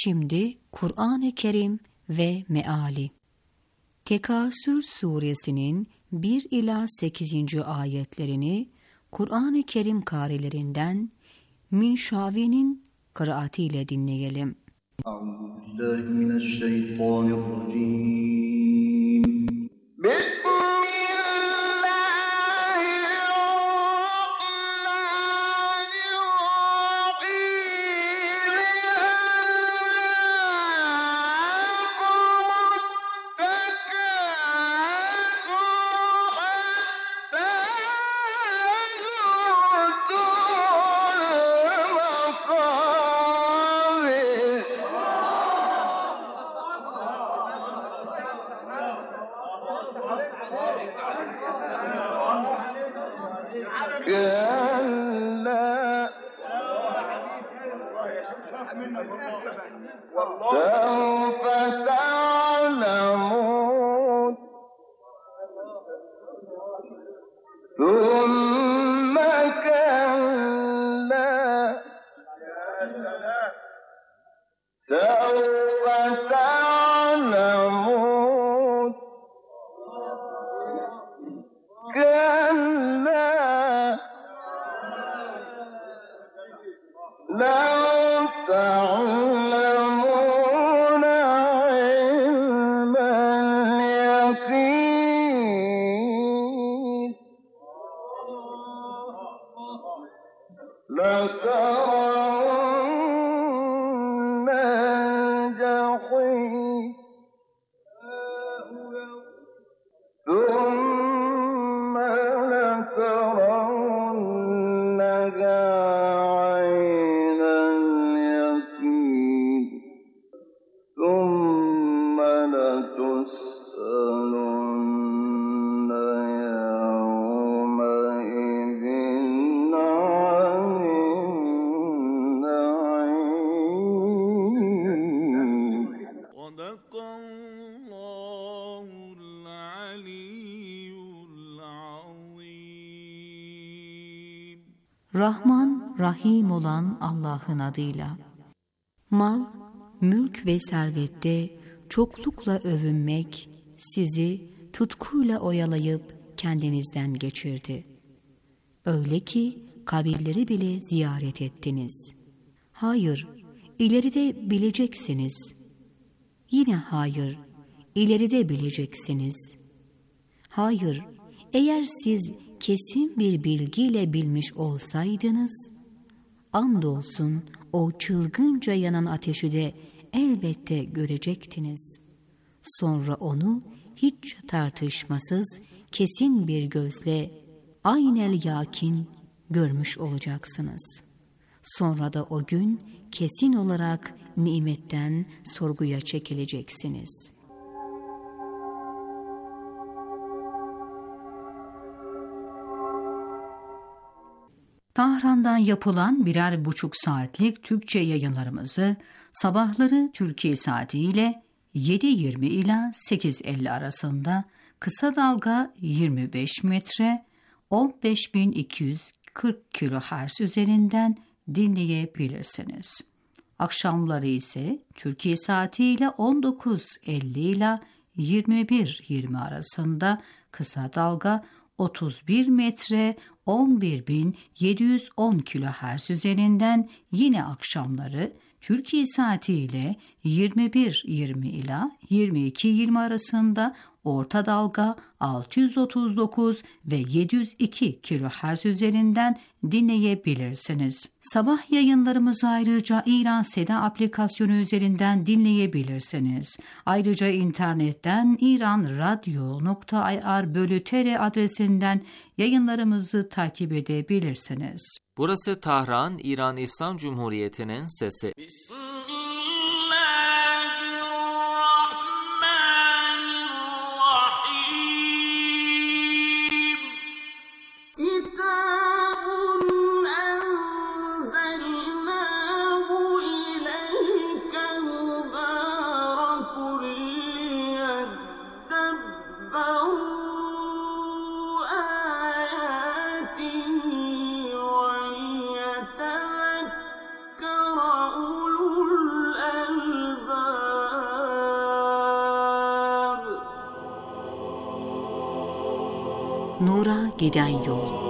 Şimdi Kur'an-ı Kerim ve meali. Tekasür suresinin 1 ila 8. ayetlerini Kur'an-ı Kerim karilerinden Minşavi'nin kıraatiyle dinleyelim. Euzubillahimineşşeytanirracim. سوف تعلمون ثم كلا سوف تعلمون كلا لو تعلمون علم اليقين لترون الجحيم ثم لترونها عين اليقين ثم لتسألن يومئذ عن النعيم. صدق الله العلي العظيم. Rahman, Rahim olan Allah'ın adıyla. Mal, mülk ve servette çoklukla övünmek sizi tutkuyla oyalayıp kendinizden geçirdi. Öyle ki kabirleri bile ziyaret ettiniz. Hayır, ileride bileceksiniz. Yine hayır, ileride bileceksiniz. Hayır, eğer siz kesin bir bilgiyle bilmiş olsaydınız, andolsun o çılgınca yanan ateşi de elbette görecektiniz. Sonra onu hiç tartışmasız kesin bir gözle aynel yakin görmüş olacaksınız. Sonra da o gün kesin olarak nimetten sorguya çekileceksiniz. Tahran'dan yapılan 1,5 saatlik Türkçe yayınlarımızı sabahları Türkiye saatiyle 7:20 ila 8:50 arasında kısa dalga 25 metre 15.240 kHz üzerinden dinleyebilirsiniz. Akşamları ise Türkiye saatiyle 19:50 ila 21:20 arasında kısa dalga 31 metre 11.710 kHz üzerinden yine akşamları Türkiye saatiyle 21:20 ila 22:20 arasında orta dalga 639 ve 702 kHz üzerinden dinleyebilirsiniz. Sabah yayınlarımızı ayrıca İran Seda aplikasyonu üzerinden dinleyebilirsiniz. Ayrıca internetten iranradio.ir/tr adresinden yayınlarımızı takip edebilirsiniz. Burası Tahran, İran İslam Cumhuriyeti'nin sesi. أولو Nur'a giden yol.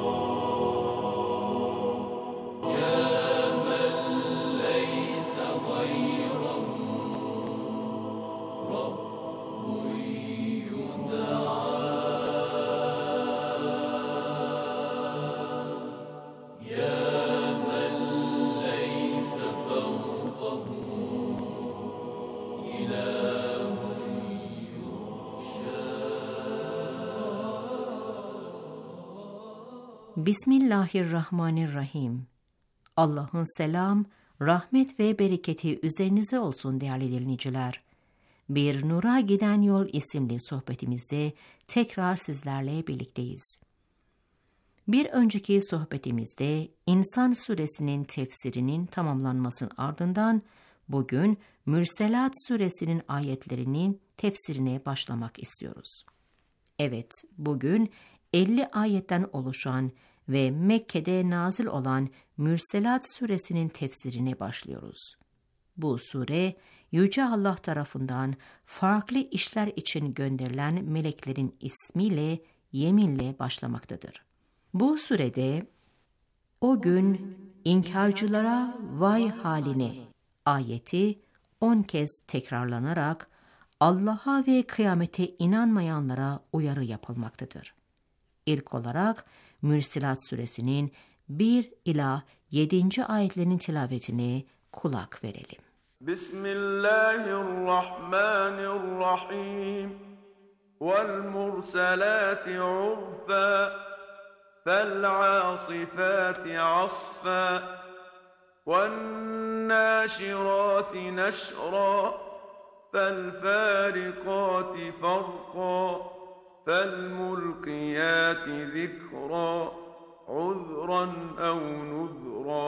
Bismillahirrahmanirrahim. Allah'ın selam, rahmet ve bereketi üzerinize olsun değerli dinleyiciler. Bir Nur'a Giden Yol isimli sohbetimizde tekrar sizlerle birlikteyiz. Bir önceki sohbetimizde İnsan Suresinin tefsirinin tamamlanmasının ardından bugün Mürselat Suresinin ayetlerinin tefsirine başlamak istiyoruz. Evet, bugün 50 ayetten oluşan ve Mekke'de nazil olan Mürselat Suresinin tefsirine başlıyoruz. Bu sure, Yüce Allah tarafından farklı işler için gönderilen meleklerin ismiyle, yeminle başlamaktadır. Bu surede, o gün inkarcılara vay haline ayeti 10 kez tekrarlanarak Allah'a ve kıyamete inanmayanlara uyarı yapılmaktadır. İlk olarak Mürselat Suresinin 1 ila 7. ayetlerinin tilavetine kulak verelim. Bismillahirrahmanirrahim. Vel murselati urfa. Fel asifati asfa. Ven naşirati neşra. Fel farikati farqa. فَالْمُلْقِيَاتِ ذِكْرًا عُذْرًا أَوْ نُذْرًا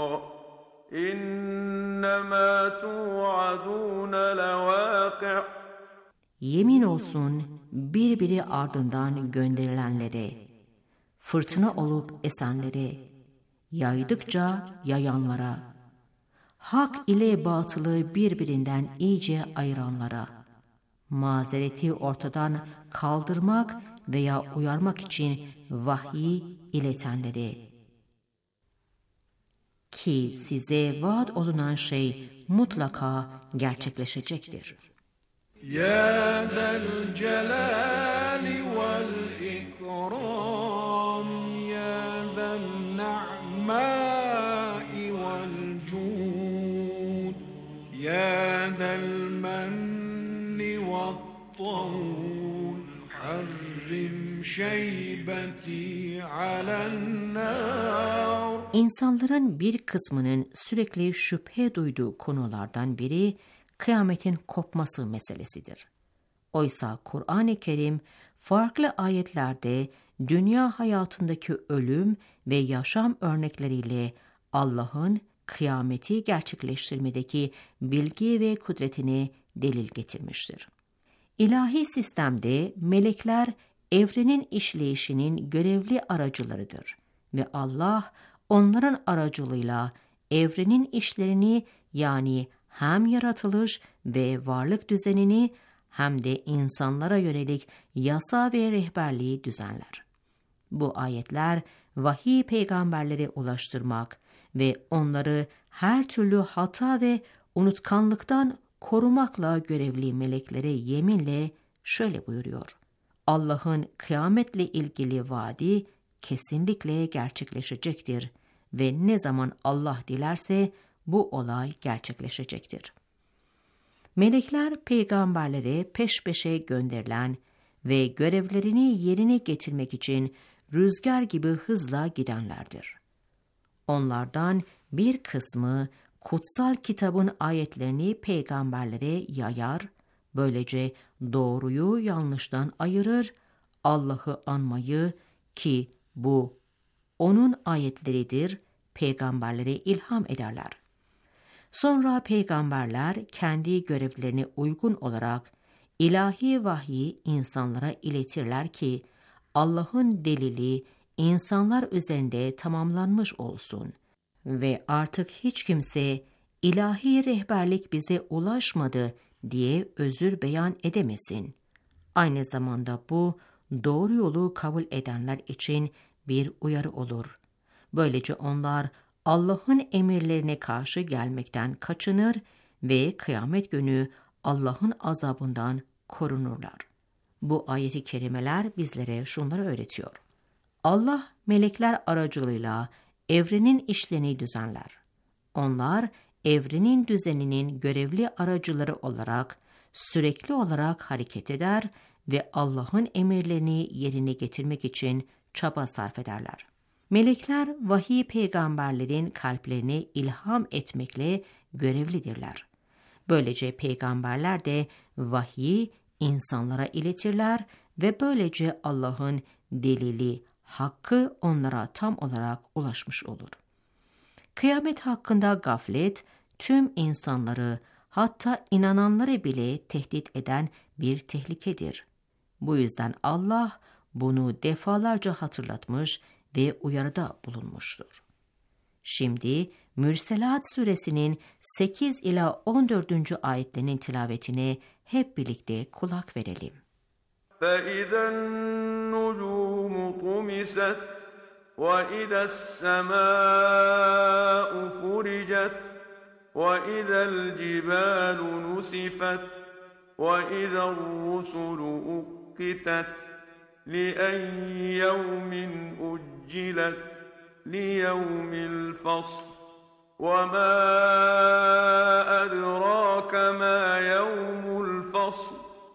إِنَّمَا تُوعَدُونَ لَوَاقِعٌ. Yemin olsun birbiri ardından gönderilenlere, fırtına olup esenlere, yaydıkça yayanlara, hak ile batılı birbirinden iyice ayıranlara, mazereti ortadan kaldırmak veya uyarmak için vahyi iletenlere. Ki size vaat olunan şey mutlaka gerçekleşecektir. Ya zel celali vel ikram, ya zel na'mai vel cud, ya zel menni vel طول حرم شيبتي على النار. İnsanların bir kısmının sürekli şüphe duyduğu konulardan biri kıyametin kopması meselesidir. Oysa Kur'an-ı Kerim farklı ayetlerde dünya hayatındaki ölüm ve yaşam örnekleriyle Allah'ın kıyameti gerçekleştirmedeki bilgi ve kudretini delil getirmiştir. İlahi sistemde melekler evrenin işleyişinin görevli aracılarıdır ve Allah onların aracılığıyla evrenin işlerini, yani hem yaratılış ve varlık düzenini hem de insanlara yönelik yasa ve rehberliği düzenler. Bu ayetler vahiy peygamberlere ulaştırmak ve onları her türlü hata ve unutkanlıktan korumakla görevli meleklere yeminle şöyle buyuruyor: Allah'ın kıyametle ilgili vaadi kesinlikle gerçekleşecektir ve ne zaman Allah dilerse bu olay gerçekleşecektir. Melekler peygamberlere peş peşe gönderilen ve görevlerini yerine getirmek için rüzgar gibi hızla gidenlerdir. Onlardan bir kısmı kutsal kitabın ayetlerini peygamberlere yayar, böylece doğruyu yanlıştan ayırır, Allah'ı anmayı, ki bu onun ayetleridir, peygamberlere ilham ederler. Sonra peygamberler kendi görevlerine uygun olarak ilahi vahyi insanlara iletirler ki Allah'ın delili insanlar üzerinde tamamlanmış olsun ve artık hiç kimse ilahi rehberlik bize ulaşmadı diye özür beyan edemesin. Aynı zamanda bu doğru yolu kabul edenler için bir uyarı olur. Böylece onlar Allah'ın emirlerine karşı gelmekten kaçınır ve kıyamet günü Allah'ın azabından korunurlar. Bu ayet-i kerimeler bizlere şunları öğretiyor. Allah melekler aracılığıyla evrenin işlerini düzenler. Onlar evrenin düzeninin görevli aracıları olarak sürekli olarak hareket eder ve Allah'ın emirlerini yerine getirmek için çaba sarf ederler. Melekler vahiy peygamberlerin kalplerine ilham etmekle görevlidirler. Böylece peygamberler de vahiyi insanlara iletirler ve böylece Allah'ın delili, hakkı onlara tam olarak ulaşmış olur. Kıyamet hakkında gaflet tüm insanları, hatta inananları bile tehdit eden bir tehlikedir. Bu yüzden Allah bunu defalarca hatırlatmış ve uyarıda bulunmuştur. Şimdi Mürselat suresinin 8 ila 14. ayetlerinin tilavetine hep birlikte kulak verelim. فَإِذَا النُّجُومُ طُمِسَتْ وَإِذَا السَّمَاءُ فُرِجَتْ وَإِذَا الْجِبَالُ نُسِفَتْ وَإِذَا الرُّسُلُ أُقِّتَتْ لِأَيِّ يَوْمٍ أُجِّلَتْ لِيَوْمِ الْفَصْلِ وَمَا أَدْرَاكَ مَا يَوْمُ الْفَصْلِ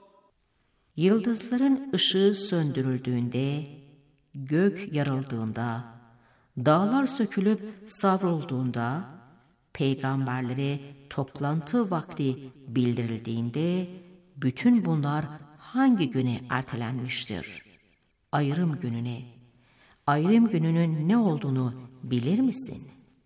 Yıldızların ışığı söndürüldüğünde, gök yarıldığında, dağlar sökülüp savrulduğunda, peygamberlere toplantı vakti bildirildiğinde, bütün bunlar hangi güne ertelenmiştir? Ayrım gününe. Ayrım gününün ne olduğunu bilir misin?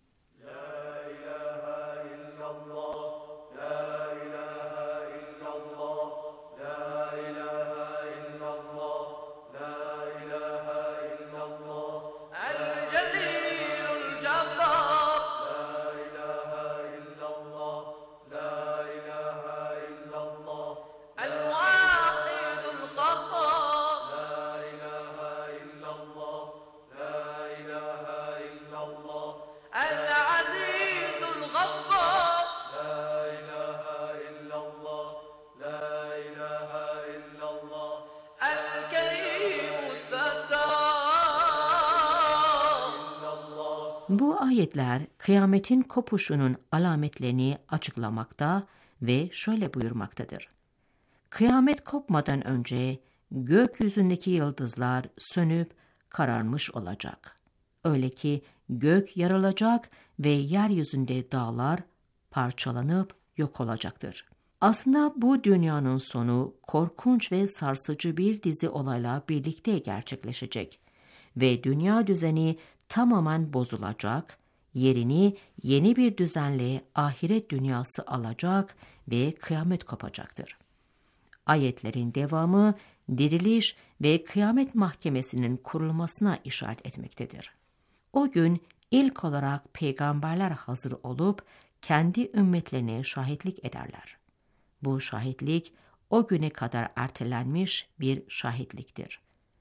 Bu ayetler kıyametin kopuşunun alametlerini açıklamakta ve şöyle buyurmaktadır. Kıyamet kopmadan önce gökyüzündeki yıldızlar sönüp kararmış olacak. Öyle ki gök yarılacak ve yeryüzünde dağlar parçalanıp yok olacaktır. Aslında bu dünyanın sonu korkunç ve sarsıcı bir dizi olayla birlikte gerçekleşecek ve dünya düzeni tamamen bozulacak, yerini yeni bir düzenle ahiret dünyası alacak ve kıyamet kopacaktır. Ayetlerin devamı diriliş ve kıyamet mahkemesinin kurulmasına işaret etmektedir. O gün ilk olarak peygamberler hazır olup kendi ümmetlerine şahitlik ederler. Bu şahitlik o güne kadar ertelenmiş bir şahitliktir.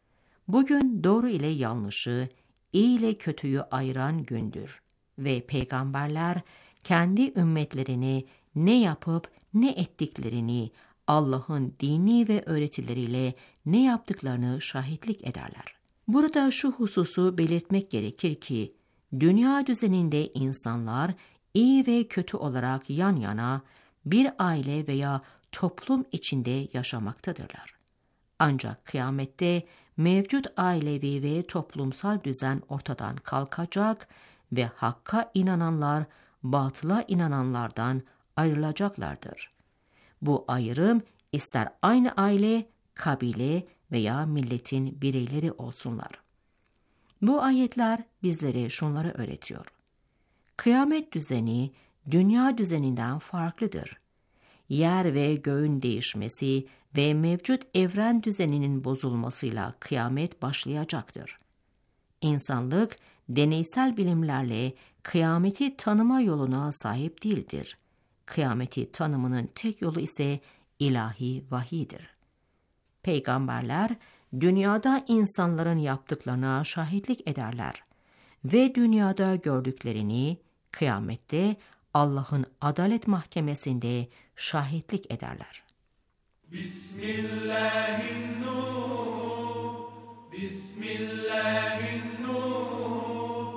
Bugün doğru ile yanlışı, iyi ile kötüyü ayıran gündür ve peygamberler kendi ümmetlerine ne yapıp ne ettiklerini, Allah'ın dini ve öğretileriyle ne yaptıklarını şahitlik ederler. Burada şu hususu belirtmek gerekir ki, dünya düzeninde insanlar iyi ve kötü olarak yan yana bir aile veya toplum içinde yaşamaktadırlar. Ancak kıyamette mevcut ailevi ve toplumsal düzen ortadan kalkacak ve hakka inananlar batıla inananlardan ayrılacaklardır. Bu ayrım ister aynı aile, kabile veya milletin bireyleri olsunlar. Bu ayetler bizlere şunları öğretiyor. Kıyamet düzeni dünya düzeninden farklıdır. Yer ve göğün değişmesi ve mevcut evren düzeninin bozulmasıyla kıyamet başlayacaktır. İnsanlık deneysel bilimlerle kıyameti tanıma yoluna sahip değildir. Kıyameti tanımının tek yolu ise ilahi vahiydir. Peygamberler dünyada insanların yaptıklarına şahitlik ederler ve dünyada gördüklerini kıyamette Allah'ın adalet mahkemesinde şahitlik ederler. Bismillahirrahmanirrahim. Bismillahirrahmanirrahim.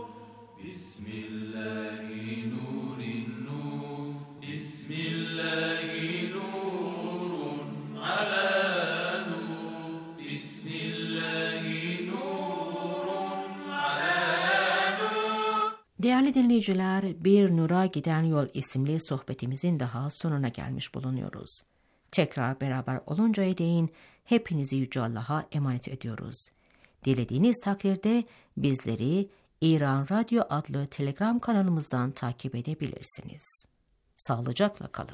Bismillahirrahmanirrahim. Bismillahirrahmanirrahim. Ala nur. Bismillahirrahmanirrahim. Ala nur. Değerli dinleyiciler, Bir Nur'a Giden Yol isimli sohbetimizin daha sonuna gelmiş bulunuyoruz. Tekrar beraber oluncaya değin hepinizi Yüce Allah'a emanet ediyoruz. Dilediğiniz takdirde bizleri İran Radyo adlı Telegram kanalımızdan takip edebilirsiniz. Sağlıcakla kalın.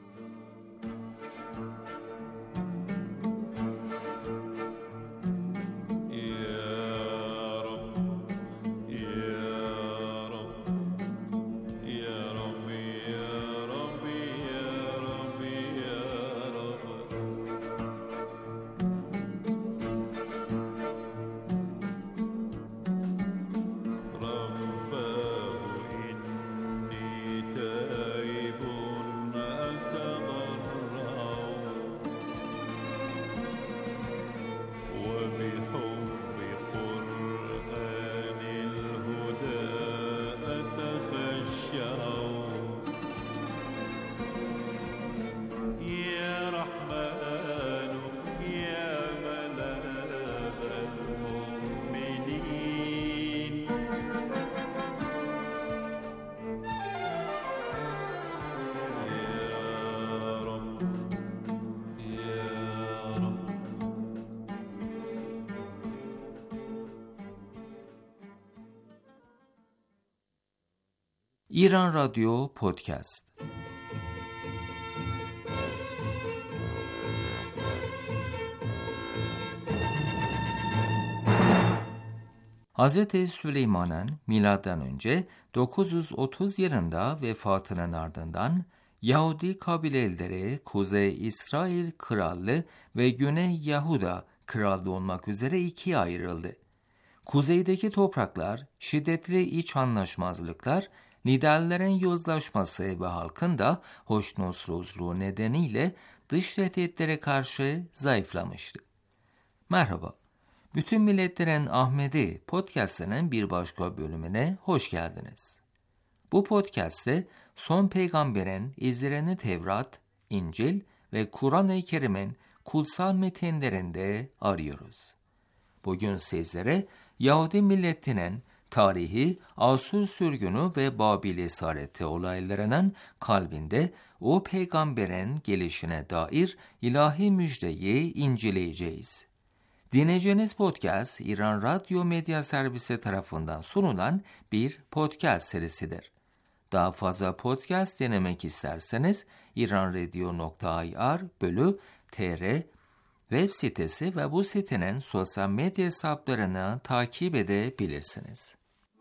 İran Radyo Podcast. Hz. Süleyman'ın M.Ö. 930 yılında vefatının ardından Yahudi kabileleri Kuzey İsrail Krallığı ve Güney Yahuda Krallığı olmak üzere ikiye ayrıldı. Kuzeydeki topraklar şiddetli iç anlaşmazlıklar, liderlerin yozlaşması ve halkın da hoşnutsuzluğu nedeniyle dış tehditlere karşı zayıflamıştı. Merhaba, Bütün Milletlerin Ahmedi podcast'ının bir başka bölümüne hoş geldiniz. Bu podcast'te son peygamberin izlerini Tevrat, İncil ve Kur'an-ı Kerim'in kutsal metinlerinde arıyoruz. Bugün sizlere Yahudi milletinin tarihi, Asur sürgünü ve Babil esareti olaylarının kalbinde o peygamberin gelişine dair ilahi müjdeyi inceleyeceğiz. Dinleyeceğiniz podcast, İran Radyo Medya Servisi tarafından sunulan bir podcast serisidir. Daha fazla podcast dinlemek isterseniz iranradio.ir/tr web sitesi ve bu sitenin sosyal medya hesaplarını takip edebilirsiniz.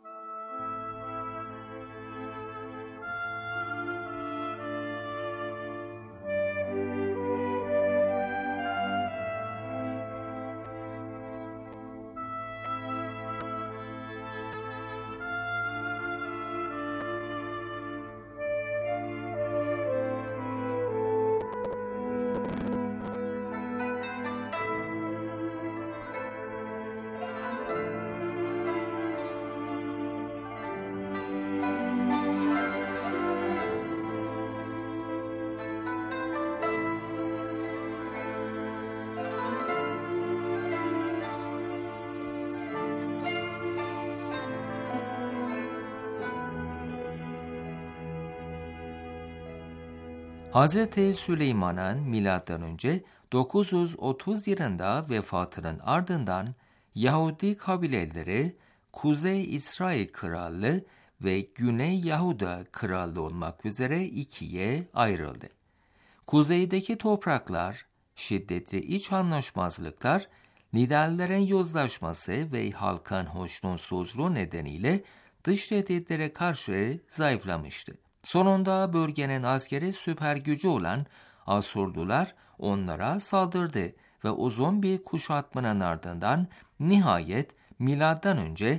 Hz. Süleyman'ın M.Ö. 930 yılında vefatının ardından Yahudi kabileleri Kuzey İsrail Krallığı ve Güney Yahuda Krallığı olmak üzere ikiye ayrıldı. Kuzeydeki topraklar, şiddetli iç anlaşmazlıklar, liderlerin yozlaşması ve halkın hoşnutsuzluğu nedeniyle dış tehditlere karşı zayıflamıştı. Sonunda bölgenin askeri süper gücü olan Asurlular onlara saldırdı ve uzun bir kuşatmanın ardından nihayet M.Ö.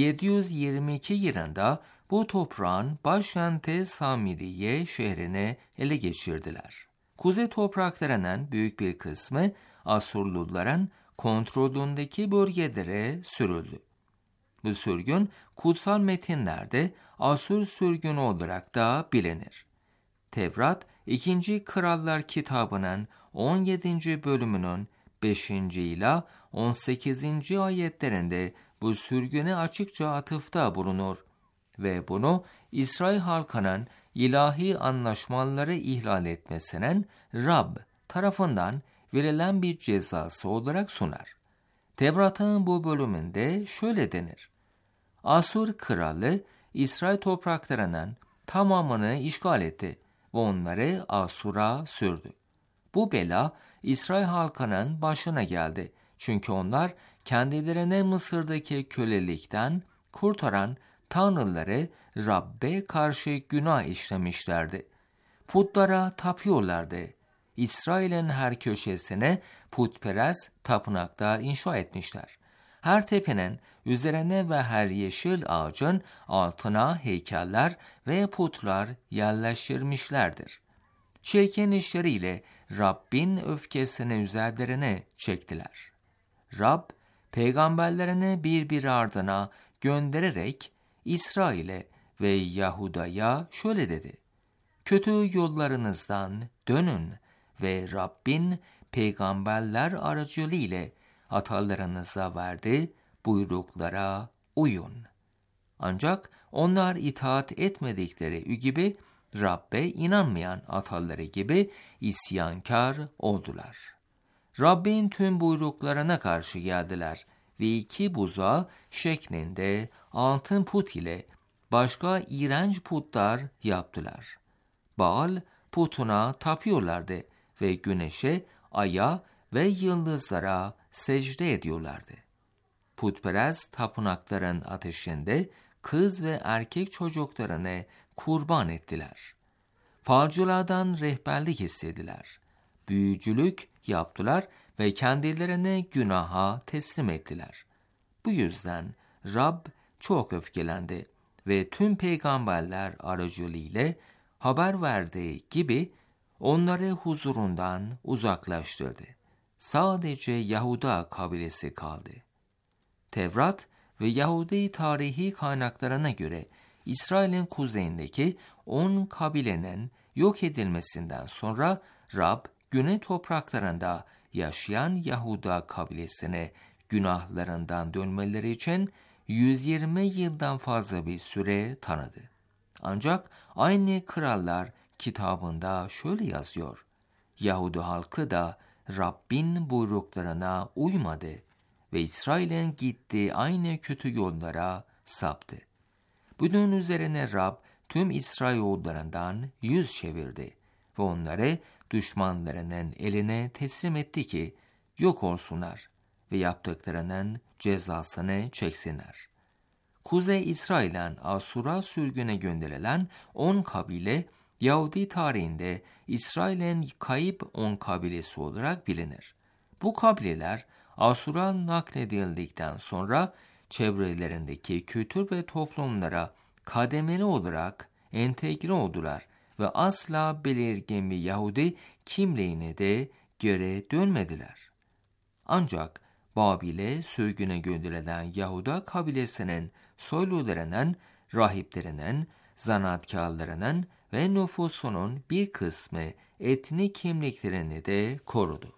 722 yılında bu toprağın başkenti Samiriye şehrini ele geçirdiler. Kuzey topraklarının büyük bir kısmı Asurluların kontrolündeki bölgelere sürüldü. Bu sürgün kutsal metinlerde Asur sürgünü olarak da bilinir. Tevrat 2. Krallar kitabının 17. bölümünün 5. ila 18. ayetlerinde bu sürgüne açıkça atıfta bulunur ve bunu İsrail halkının ilahi anlaşmaları ihlal etmesinin Rab tarafından verilen bir cezası olarak sunar. Tevrat'ın bu bölümünde şöyle denir: Asur kralı İsrail topraklarının tamamını işgal etti ve onları Asur'a sürdü. Bu bela İsrail halkının başına geldi. Çünkü onlar kendilerini Mısır'daki kölelikten kurtaran tanrıları Rabbe karşı günah işlemişlerdi. Putlara tapıyorlardı. İsrail'in her köşesine putperest tapınaklar inşa etmişler. Her tepenin üzerine ve her yeşil ağacın altına heykeller ve putlar yerleştirmişlerdir. Çirkin işleriyle Rabbin öfkesini üzerlerine çektiler. Rab, peygamberlerini bir ardına göndererek İsrail'e ve Yahuda'ya şöyle dedi: Kötü yollarınızdan dönün ve Rabbin peygamberler aracılığıyla atalarınıza verdiği buyruklara uyun. Ancak onlar itaat etmedikleri gibi Rabbe inanmayan ataları gibi isyankar oldular. Rabbin tüm buyruklarına karşı geldiler ve 2 buzağı şeklinde altın put ile başka iğrenç putlar yaptılar. Baal putuna tapıyorlardı ve güneşe, aya ve yıldızlara secde ediyorlardı. Putperest tapınakların ateşinde kız ve erkek çocuklarını kurban ettiler. Falcılardan rehberlik istediler. Büyücülük yaptılar ve kendilerini günaha teslim ettiler. Bu yüzden Rab çok öfkelendi ve tüm peygamberler aracılığıyla haber verdiği gibi onları huzurundan uzaklaştırdı. Sadece Yahuda kabilesi kaldı. Tevrat ve Yahudi tarihi kaynaklarına göre İsrail'in kuzeyindeki 10 kabilenin yok edilmesinden sonra Rab güney topraklarında yaşayan Yahuda kabilesine günahlarından dönmeleri için 120 yıldan fazla bir süre tanıdı. Ancak aynı Krallar kitabında şöyle yazıyor: Yahudi halkı da Rabbin buyruklarına uymadı ve İsrail'in gittiği aynı kötü yollara saptı. Bunun üzerine Rab tüm İsrailoğullarından yüz çevirdi ve onları düşmanlarının eline teslim etti ki yok olsunlar ve yaptıklarının cezasını çeksinler. Kuzey İsrail'den Asur'a sürgüne gönderilen 10 kabile, Yahudi tarihinde İsrail'in kayıp 10 kabilesi olarak bilinir. Bu kabileler Asur'a nakledildikten sonra çevrelerindeki kültür ve toplumlara kademeli olarak entegre oldular ve asla belirgin bir Yahudi kimliğine de geri dönmediler. Ancak Babil'e sürgüne gönderilen Yahuda kabilesinin soylularının, rahiplerinin, zanaatkarlarının ve nüfusunun bir kısmı etnik kimliklerini de korudu.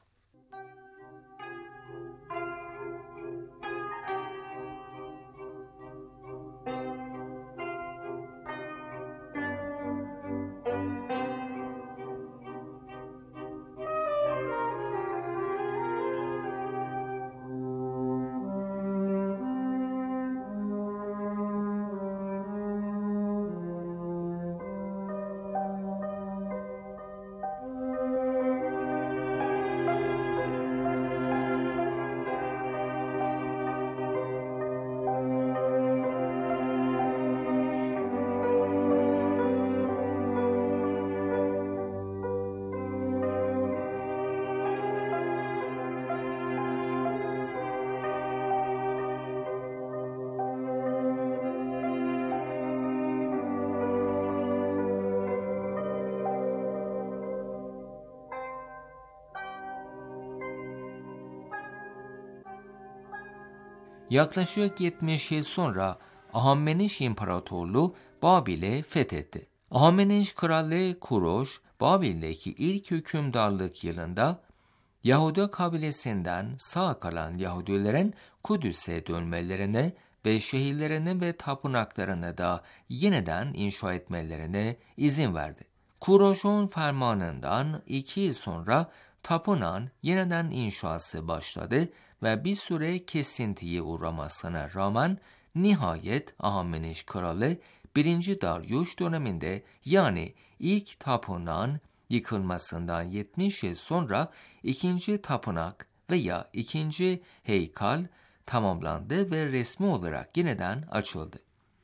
Yaklaşık 70 yıl sonra Ahameneş İmparatorluğu Babil'i fethetti. Ahameneş Kralı Kuroş, Babil'deki ilk hükümdarlık yılında Yahudi kabilesinden sağ kalan Yahudilerin Kudüs'e dönmelerine ve şehirlerini ve tapınaklarını da yeniden inşa etmelerine izin verdi. Kuroş'un fermanından 2 yıl sonra tapınağın yeniden inşası başladı ve bir süre kesintiye uğramasına rağmen nihayet Ahameneş Kralı 1. Darius döneminde, yani ilk tapınağın yıkılmasından 70 yıl sonra 2. tapınak veya 2. heykal tamamlandı ve resmi olarak yeniden açıldı.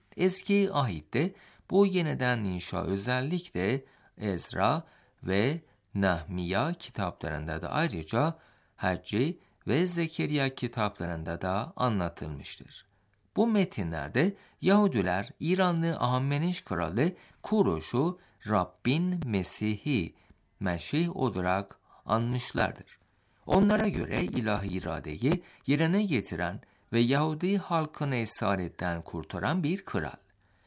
Eski ahitte bu yeniden inşa özellikle Ezra ve Nehmiya kitaplarında da, ayrıca Hacci ve Zekeriya kitaplarında da anlatılmıştır. Bu metinlerde Yahudiler İranlı Ahameneş Kralı Kuroş'u Rabbin Mesih'i, Meşih olarak anmışlardır. Onlara göre ilahi iradeyi yerine getiren ve Yahudi halkını esaretten kurtaran bir kral.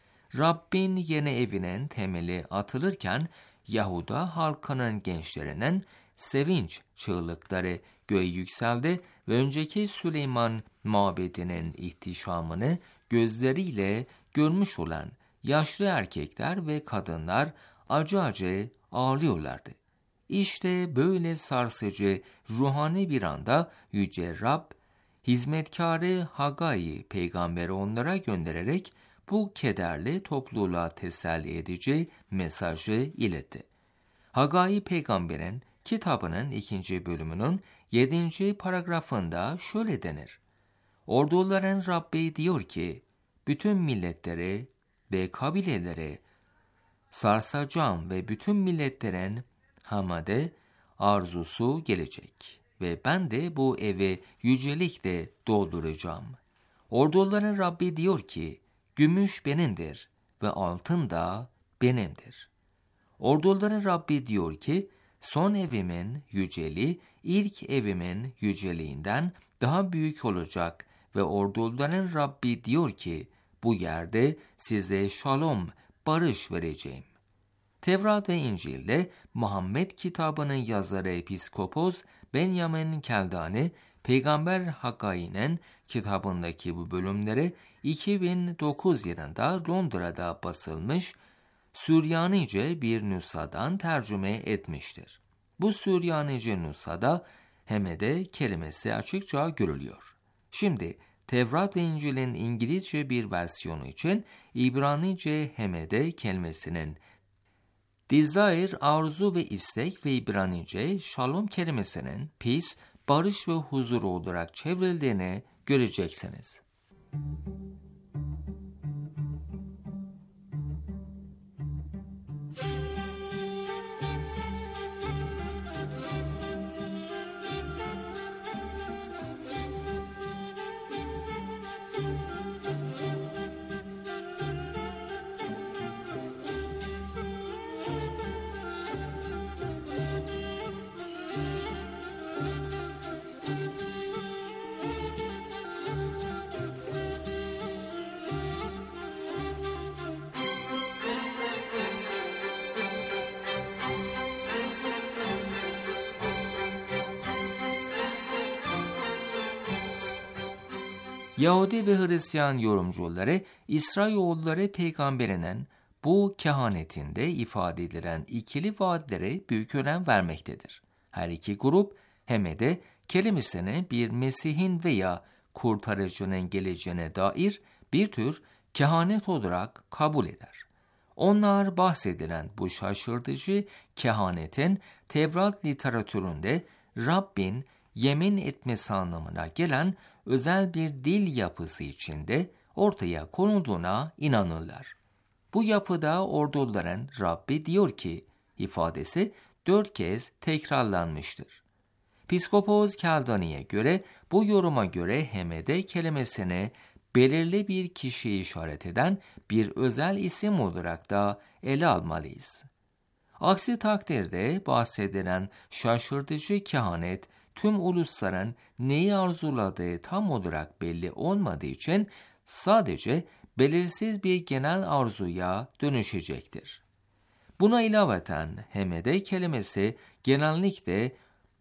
Rabbin yeni evinin temeli atılırken Yahuda halkının gençlerinin sevinç çığlıkları göğe yükseldi ve önceki Süleyman mabedinin ihtişamını gözleriyle görmüş olan yaşlı erkekler ve kadınlar acı acı ağlıyorlardı. İşte böyle sarsıcı ruhani bir anda Yüce Rab, hizmetkarı Hagai peygamberi onlara göndererek bu kederli topluluğa teselli edici mesajı iletti. Hagai peygamberin kitabının 2. bölümünün 7. paragrafında şöyle denir: Orduların Rabbi diyor ki, bütün milletleri ve kabileleri sarsacağım ve bütün milletlerin hamade arzusu gelecek ve ben de bu evi yücelikle dolduracağım. Orduların Rabbi diyor ki, gümüş benimdir ve altın da benimdir. Orduların Rabbi diyor ki, son evimin yüceliği ilk evimin yüceliğinden daha büyük olacak ve orduların Rabbi diyor ki, bu yerde size şalom, barış vereceğim. Tevrat ve İncil'de Muhammed kitabının yazarı Episkopos Benjamin Keldani, Peygamber Hagai'nin kitabındaki bu bölümleri 2009 yılında Londra'da basılmış Süryanice bir nüshadan tercüme etmiştir. Bu Süryanice nüshada Hemede kelimesi açıkça görülüyor. Şimdi Tevrat ve İncil'in İngilizce bir versiyonu için İbranice Hemede kelimesinin desire, arzu ve istek ve İbranice shalom kelimesinin peace, barış ve huzur olarak çevrildiğini göreceksiniz. Yahudi ve Hristiyan yorumcuları İsrailoğulları peygamberinin bu kehanetinde ifade edilen ikili vaatlere büyük önem vermektedir. Her iki grup Hemede kelimesini bir Mesih'in veya kurtarıcının geleceğine dair bir tür kehanet olarak kabul eder. Onlar bahsedilen bu şaşırtıcı kehanetin Tevrat literatüründe Rabbin yemin etmesi anlamına gelen özel bir dil yapısı içinde ortaya konulduğuna inanırlar. Bu yapıda orduların Rabbi diyor ki ifadesi 4 kez tekrarlanmıştır. Piskopos Keldani'ye göre bu yoruma göre Hemede kelimesini belirli bir kişiyi işaret eden bir özel isim olarak da ele almalıyız. Aksi takdirde bahsedilen şaşırtıcı kehanet tüm ulusların neyi arzuladığı tam olarak belli olmadığı için sadece belirsiz bir genel arzuya dönüşecektir. Buna ilaveten hemede kelimesi genellikle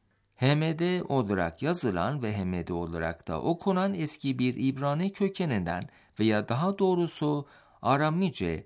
hemede olarak yazılan ve hemede olarak da okunan eski bir İbrani kökeninden veya daha doğrusu Aramice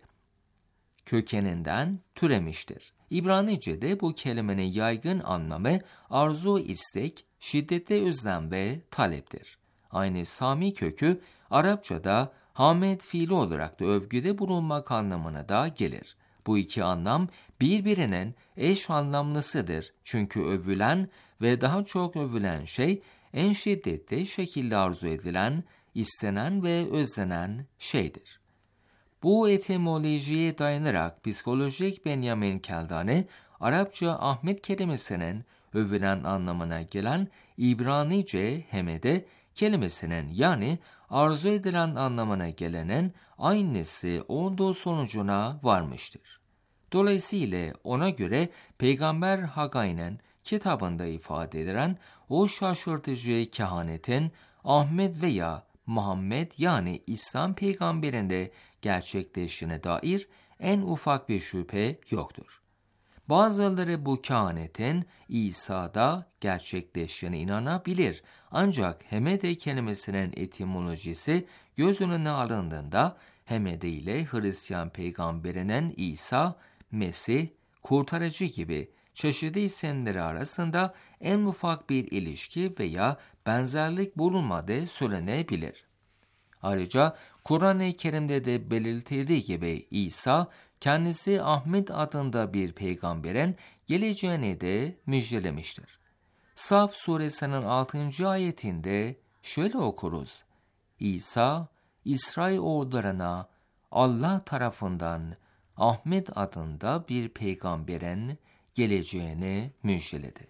kökeninden türemiştir. İbranice'de bu kelimenin yaygın anlamı arzu, istek, şiddetli özlem ve taleptir. Aynı Sami kökü Arapçada hamed fiili olarak da övgüde bulunmak anlamına da gelir. Bu iki anlam birbirinin eş anlamlısıdır. Çünkü övülen ve daha çok övülen şey en şiddetli şekilde arzu edilen, istenen ve özlenen şeydir. Bu etimolojiye dayanarak psikolojik Benjamin Keldani, Arapça Ahmet kelimesinin övülen anlamına gelen İbranice hemede kelimesinin yani arzu edilen anlamına gelenin aynısı olduğu sonucuna varmıştır. Dolayısıyla ona göre Peygamber Hagai'nin kitabında ifade edilen o şaşırtıcı kehanetin Ahmet veya Muhammed yani İslam peygamberinde gerçekleştiğine dair en ufak bir şüphe yoktur. Bazıları bu kehanetin İsa'da gerçekleştiğine inanabilir. Ancak Hemede kelimesinin etimolojisi göz önüne alındığında Hemede ile Hristiyan peygamberinin İsa, Mesih, kurtarıcı gibi çeşitli isimleri arasında en ufak bir ilişki veya benzerlik bulunmadığı söylenebilir. Ayrıca Kur'an-ı Kerim'de de belirtildiği gibi İsa, kendisi Ahmet adında bir peygamberin geleceğini de müjdelemiştir. Saf suresinin 6. ayetinde şöyle okuruz: İsa, İsrailoğullarına Allah tarafından Ahmet adında bir peygamberin geleceğini müjdeledi.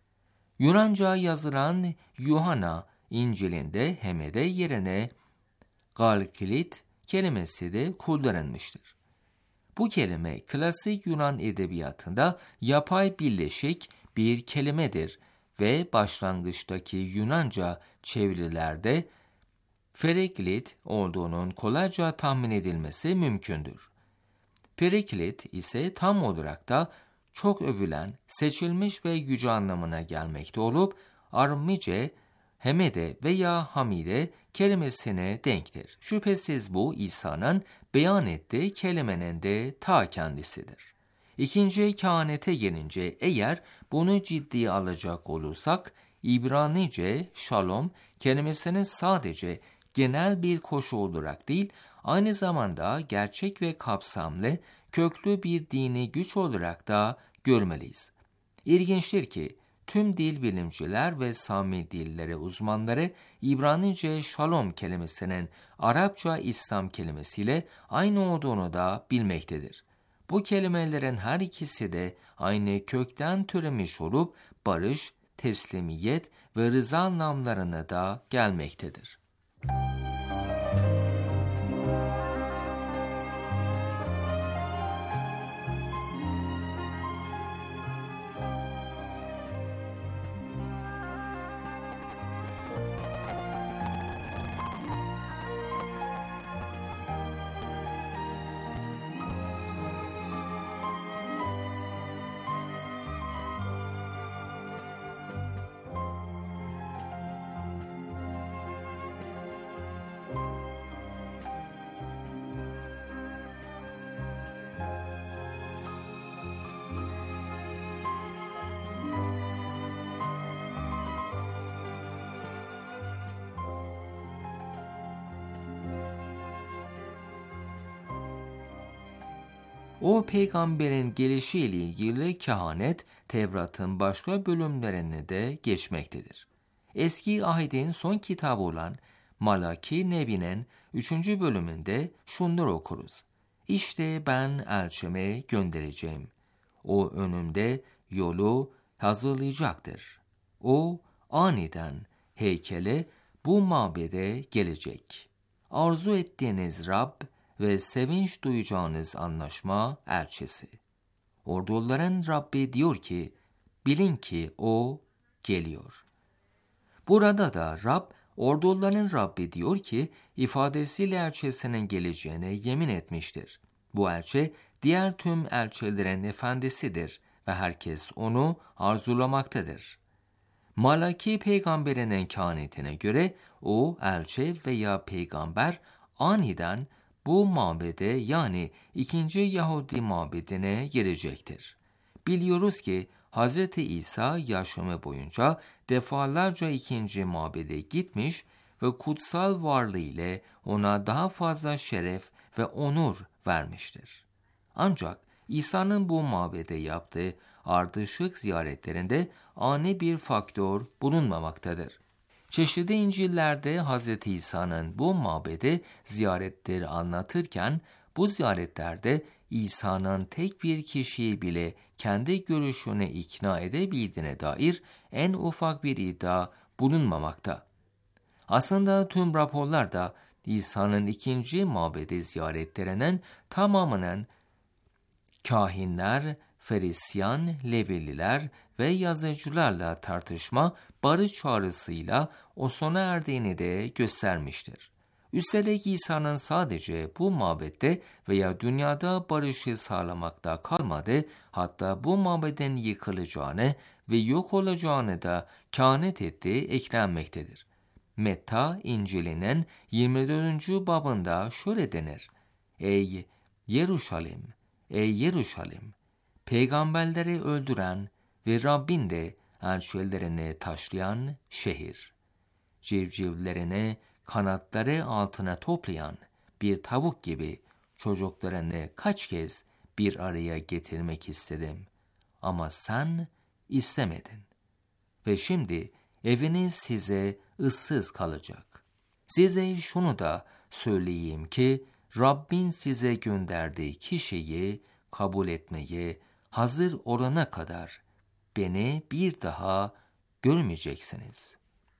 Yunanca yazılan Yuhanna İncil'inde Hemede yerine Galkilit kelimesi de kullanılmıştır. Bu kelime klasik Yunan edebiyatında yapay birleşik bir kelimedir ve başlangıçtaki Yunanca çevirilerde Fereklit olduğunun kolayca tahmin edilmesi mümkündür. Periklit ise tam olarak da çok övülen, seçilmiş ve yüce anlamına gelmekte olup Aramice, Hemede veya Hamide kelimesine denktir. Şüphesiz bu İsa'nın beyan ettiği kelimenin de ta kendisidir. İkinci kehanete gelince eğer bunu ciddiye alacak olursak İbranice şalom kelimesinin sadece genel bir koşu olarak değil, aynı zamanda gerçek ve kapsamlı, köklü bir dini güç olarak da görmeliyiz. İlginçtir ki tüm dil bilimciler ve Sami dilleri uzmanları İbranice şalom kelimesinin Arapça İslam kelimesiyle aynı olduğunu da bilmektedir. Bu kelimelerin her ikisi de aynı kökten türemiş olup barış, teslimiyet ve rıza anlamlarına da gelmektedir. O peygamberin gelişiyle ilgili kehanet Tevrat'ın başka bölümlerine de geçmektedir. Eski Ahit'in son kitabı olan Malaki Nebi'nin 3. bölümünde şunları okuruz: İşte ben elçimi göndereceğim. O önümde yolu hazırlayacaktır. O aniden heykele bu mabede gelecek. Arzu ettiğiniz Rab ve sevinç duyacağınız anlaşma elçisi. Orduların Rabbi diyor ki, bilin ki o geliyor. Burada da Rab, orduların Rabbi diyor ki, ifadesiyle elçisinin geleceğine yemin etmiştir. Bu elçi, diğer tüm elçilerin efendisidir ve herkes onu arzulamaktadır. Malaki peygamberinin kehanetine göre o elçi veya peygamber aniden bu mabede yani 2. Yahudi mabedine girecektir. Biliyoruz ki Hz. İsa yaşamı boyunca defalarca 2. mabede gitmiş ve kutsal varlığı ile ona daha fazla şeref ve onur vermiştir. Ancak İsa'nın bu mabede yaptığı ardışık ziyaretlerinde ani bir faktör bulunmamaktadır. Çeşitli İncil'lerde Hz. İsa'nın bu mabede ziyaretleri anlatırken, bu ziyaretlerde İsa'nın tek bir kişiyi bile kendi görüşüne ikna edebildiğine dair en ufak bir iddia bulunmamakta. Aslında tüm raporlarda İsa'nın 2. mabede ziyaretlerinin tamamının kahinler, Ferisyan, Levililer ve yazıcılarla tartışma, barış çağrısıyla o sona erdiğini de göstermiştir. Üstelik İsa'nın sadece bu mabette veya dünyada barışı sağlamakta kalmadı, hatta bu mabedin yıkılacağını ve yok olacağını da kehanet ettiği eklenmektedir. Metta İncil'inin 24. babında şöyle denir: Ey Yeruşalim, ey Yeruşalim! Peygamberleri öldüren ve Rabbin de elçilerini taşlayan şehir. Civcivlerini kanatları altına toplayan bir tavuk gibi çocuklarını kaç kez bir araya getirmek istedim. Ama sen istemedin. Ve şimdi eviniz size ıssız kalacak. Size şunu da söyleyeyim ki, Rabbin size gönderdiği kişiyi kabul etmeye hazır olana kadar beni bir daha görmeyeceksiniz.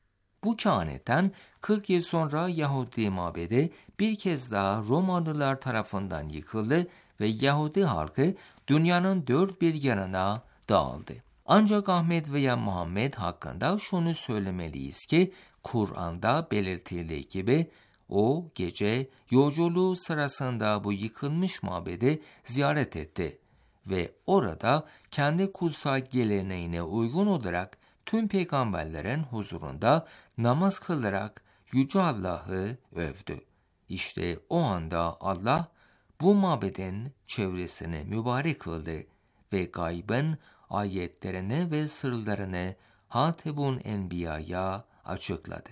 Bu kehanetten 40 yıl sonra Yahudi mabedi bir kez daha Romalılar tarafından yıkıldı ve Yahudi halkı dünyanın dört bir yanına dağıldı. Ancak Ahmet veya Muhammed hakkında şunu söylemeliyiz ki, Kur'an'da belirtildiği gibi o gece yolculuğu sırasında bu yıkılmış mabedi ziyaret etti ve orada kendi kutsal geleneğine uygun olarak tüm peygamberlerin huzurunda namaz kılarak Yüce Allah'ı övdü. İşte o anda Allah bu mabedin çevresini mübarek kıldı ve gaybın ayetlerini ve sırlarını Hatibun Enbiya'ya açıkladı.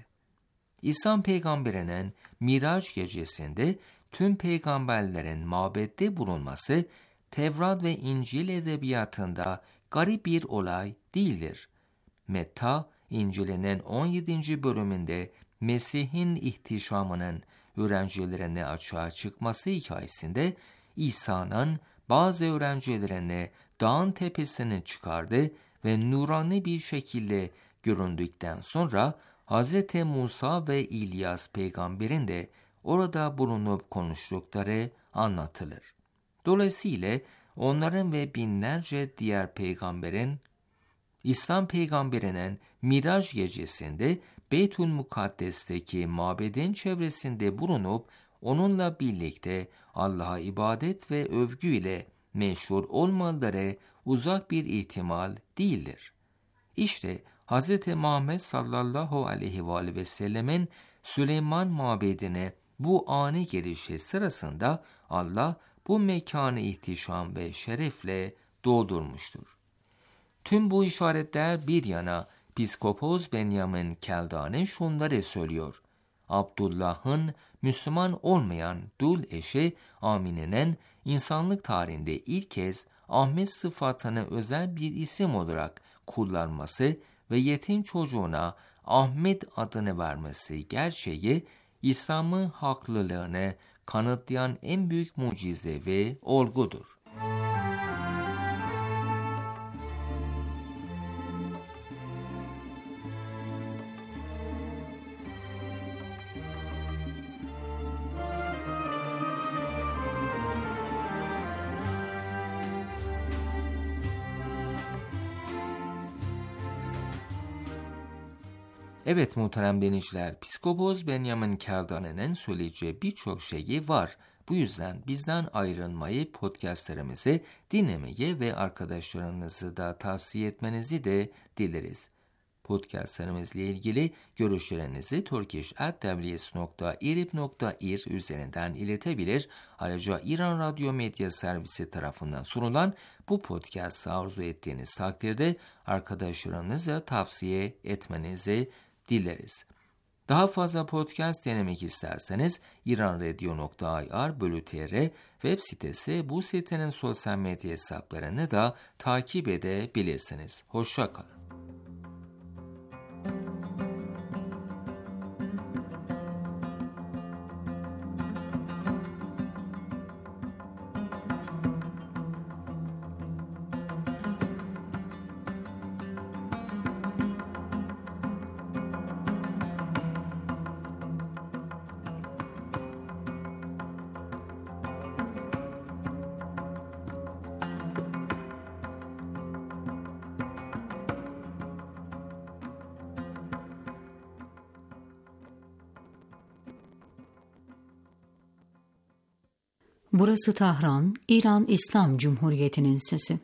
İsa peygamberinin Miraç gecesinde tüm peygamberlerin mabette bulunması Tevrat ve İncil edebiyatında garip bir olay değildir. Metta, İncil'inin 17. bölümünde Mesih'in ihtişamının öğrencilerine açığa çıkması hikayesinde İsa'nın bazı öğrencilerini dağın tepesine çıkardı ve nurani bir şekilde göründükten sonra Hz. Musa ve İlyas peygamberin de orada bulunup konuştukları anlatılır. Dolayısıyla onların ve binlerce diğer peygamberin, İslam peygamberinin Miraç gecesinde Beytül Mukaddes'teki mabedin çevresinde bulunup onunla birlikte Allah'a ibadet ve övgüyle meşhur olmaları uzak bir ihtimal değildir. İşte Hz. Muhammed sallallahu aleyhi ve sellemin Süleyman mabedine bu ani gelişi sırasında Allah bu mekanı ihtişam ve şerefle doldurmuştur. Tüm bu işaretler bir yana Piskopos Benjamin Keldani şunları söylüyor: Abdullah'ın Müslüman olmayan dul eşi Amine'nin insanlık tarihinde ilk kez Ahmet sıfatını özel bir isim olarak kullanması ve yetim çocuğuna Ahmet adını vermesi gerçeği İslam'ın haklılığını kanıtlayan en büyük mucize ve olgudur. Evet muhterem dinleyiciler, Psikopos Benjamin Keldane'nin söyleyeceği birçok şeyi var. Bu yüzden bizden ayrılmayı, podcastlerimizi dinlemeyi ve arkadaşlarınızı da tavsiye etmenizi de dileriz. Podcastlerimizle ilgili görüşlerinizi turkish@wbs.irib.ir üzerinden iletebilir. Ayrıca İran Radyo Medya Servisi tarafından sunulan bu podcast'ı arzu ettiğiniz takdirde arkadaşlarınıza tavsiye etmenizi dileriz. Daha fazla podcast dinlemek isterseniz iranradio.ir/tr web sitesi, bu sitenin sosyal medya hesaplarını da takip edebilirsiniz. Hoşça kalın. Burası Tahran, İran İslam Cumhuriyeti'nin sesi.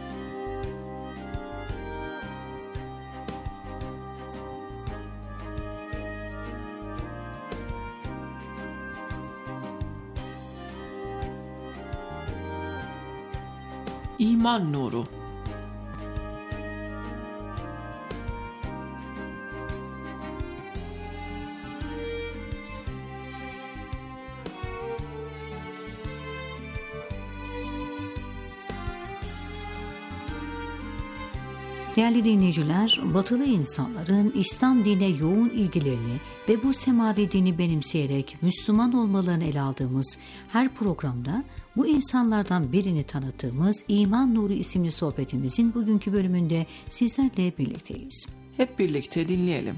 İman nuru. Değerli dinleyiciler, batılı insanların İslam dinine yoğun ilgilerini ve bu semavi dini benimseyerek Müslüman olmalarını ele aldığımız her programda bu insanlardan birini tanıttığımız İman Nuru isimli sohbetimizin bugünkü bölümünde sizlerle birlikteyiz. Hep birlikte dinleyelim.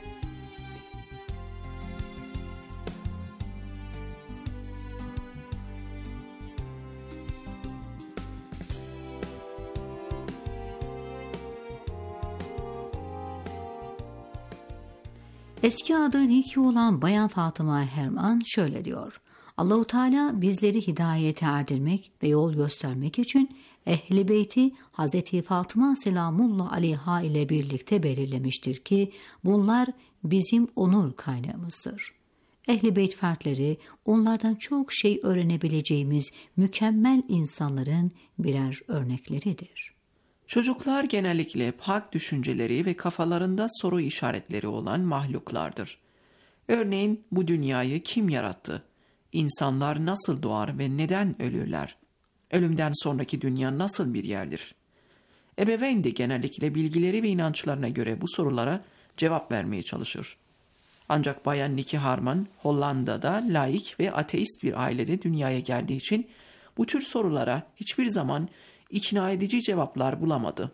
Eski adı Niki olan Bayan Fatıma Herman şöyle diyor: Allahu Teala bizleri hidayete erdirmek ve yol göstermek için Ehl-i Beyti Hazreti Fatıma selamullah aleyha ile birlikte belirlemiştir ki bunlar bizim onur kaynağımızdır. Ehl-i Beyt fertleri onlardan çok şey öğrenebileceğimiz mükemmel insanların birer örnekleridir. Çocuklar genellikle pak düşünceleri ve kafalarında soru işaretleri olan mahluklardır. Örneğin bu dünyayı kim yarattı? İnsanlar nasıl doğar ve neden ölürler? Ölümden sonraki dünya nasıl bir yerdir? Ebeveyn de genellikle bilgileri ve inançlarına göre bu sorulara cevap vermeye çalışır. Ancak Bayan Niki Harman, Hollanda'da laik ve ateist bir ailede dünyaya geldiği için bu tür sorulara hiçbir zaman ikna edici cevaplar bulamadı.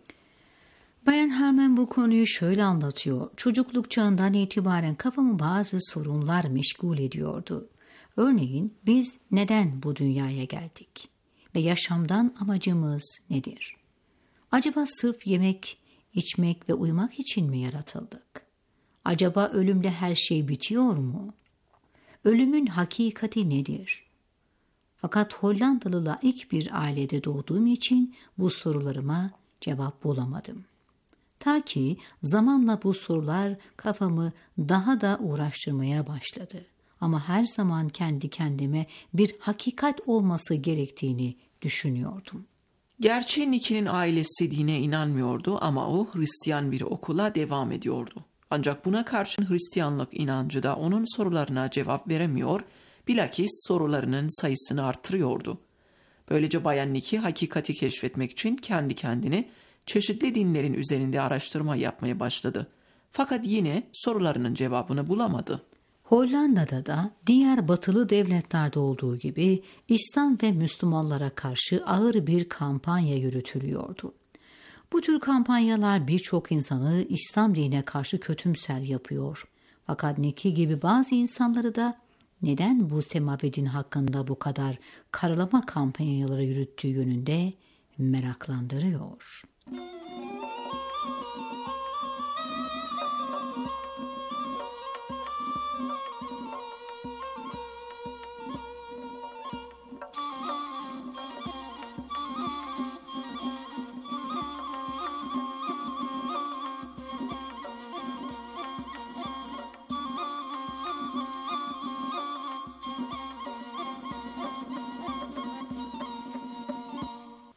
Bayan Harman bu konuyu şöyle anlatıyor: çocukluk çağından itibaren kafamı bazı sorunlar meşgul ediyordu. Örneğin biz neden bu dünyaya geldik? Ve yaşamdan amacımız nedir? Acaba sırf yemek, içmek ve uyumak için mi yaratıldık? Acaba ölümle her şey bitiyor mu? Ölümün hakikati nedir? Fakat Hollandalı laik bir ailede doğduğum için bu sorularıma cevap bulamadım. Ta ki zamanla bu sorular kafamı daha da uğraştırmaya başladı. Ama her zaman kendi kendime bir hakikat olması gerektiğini düşünüyordum. Gerçi Niki'nin ailesi dine inanmıyordu ama o Hristiyan bir okula devam ediyordu. Ancak buna karşın Hristiyanlık inancı da onun sorularına cevap veremiyor, bilakis sorularının sayısını artırıyordu. Böylece Bayan Niki hakikati keşfetmek için kendi kendine çeşitli dinlerin üzerinde araştırma yapmaya başladı. Fakat yine sorularının cevabını bulamadı. Hollanda'da da diğer batılı devletlerde olduğu gibi İslam ve Müslümanlara karşı ağır bir kampanya yürütülüyordu. Bu tür kampanyalar birçok insanı İslam dinine karşı kötümser yapıyor. Fakat Niki gibi bazı insanları da neden bu semavi din hakkında bu kadar karalama kampanyaları yürüttüğü yönünde meraklandırıyor.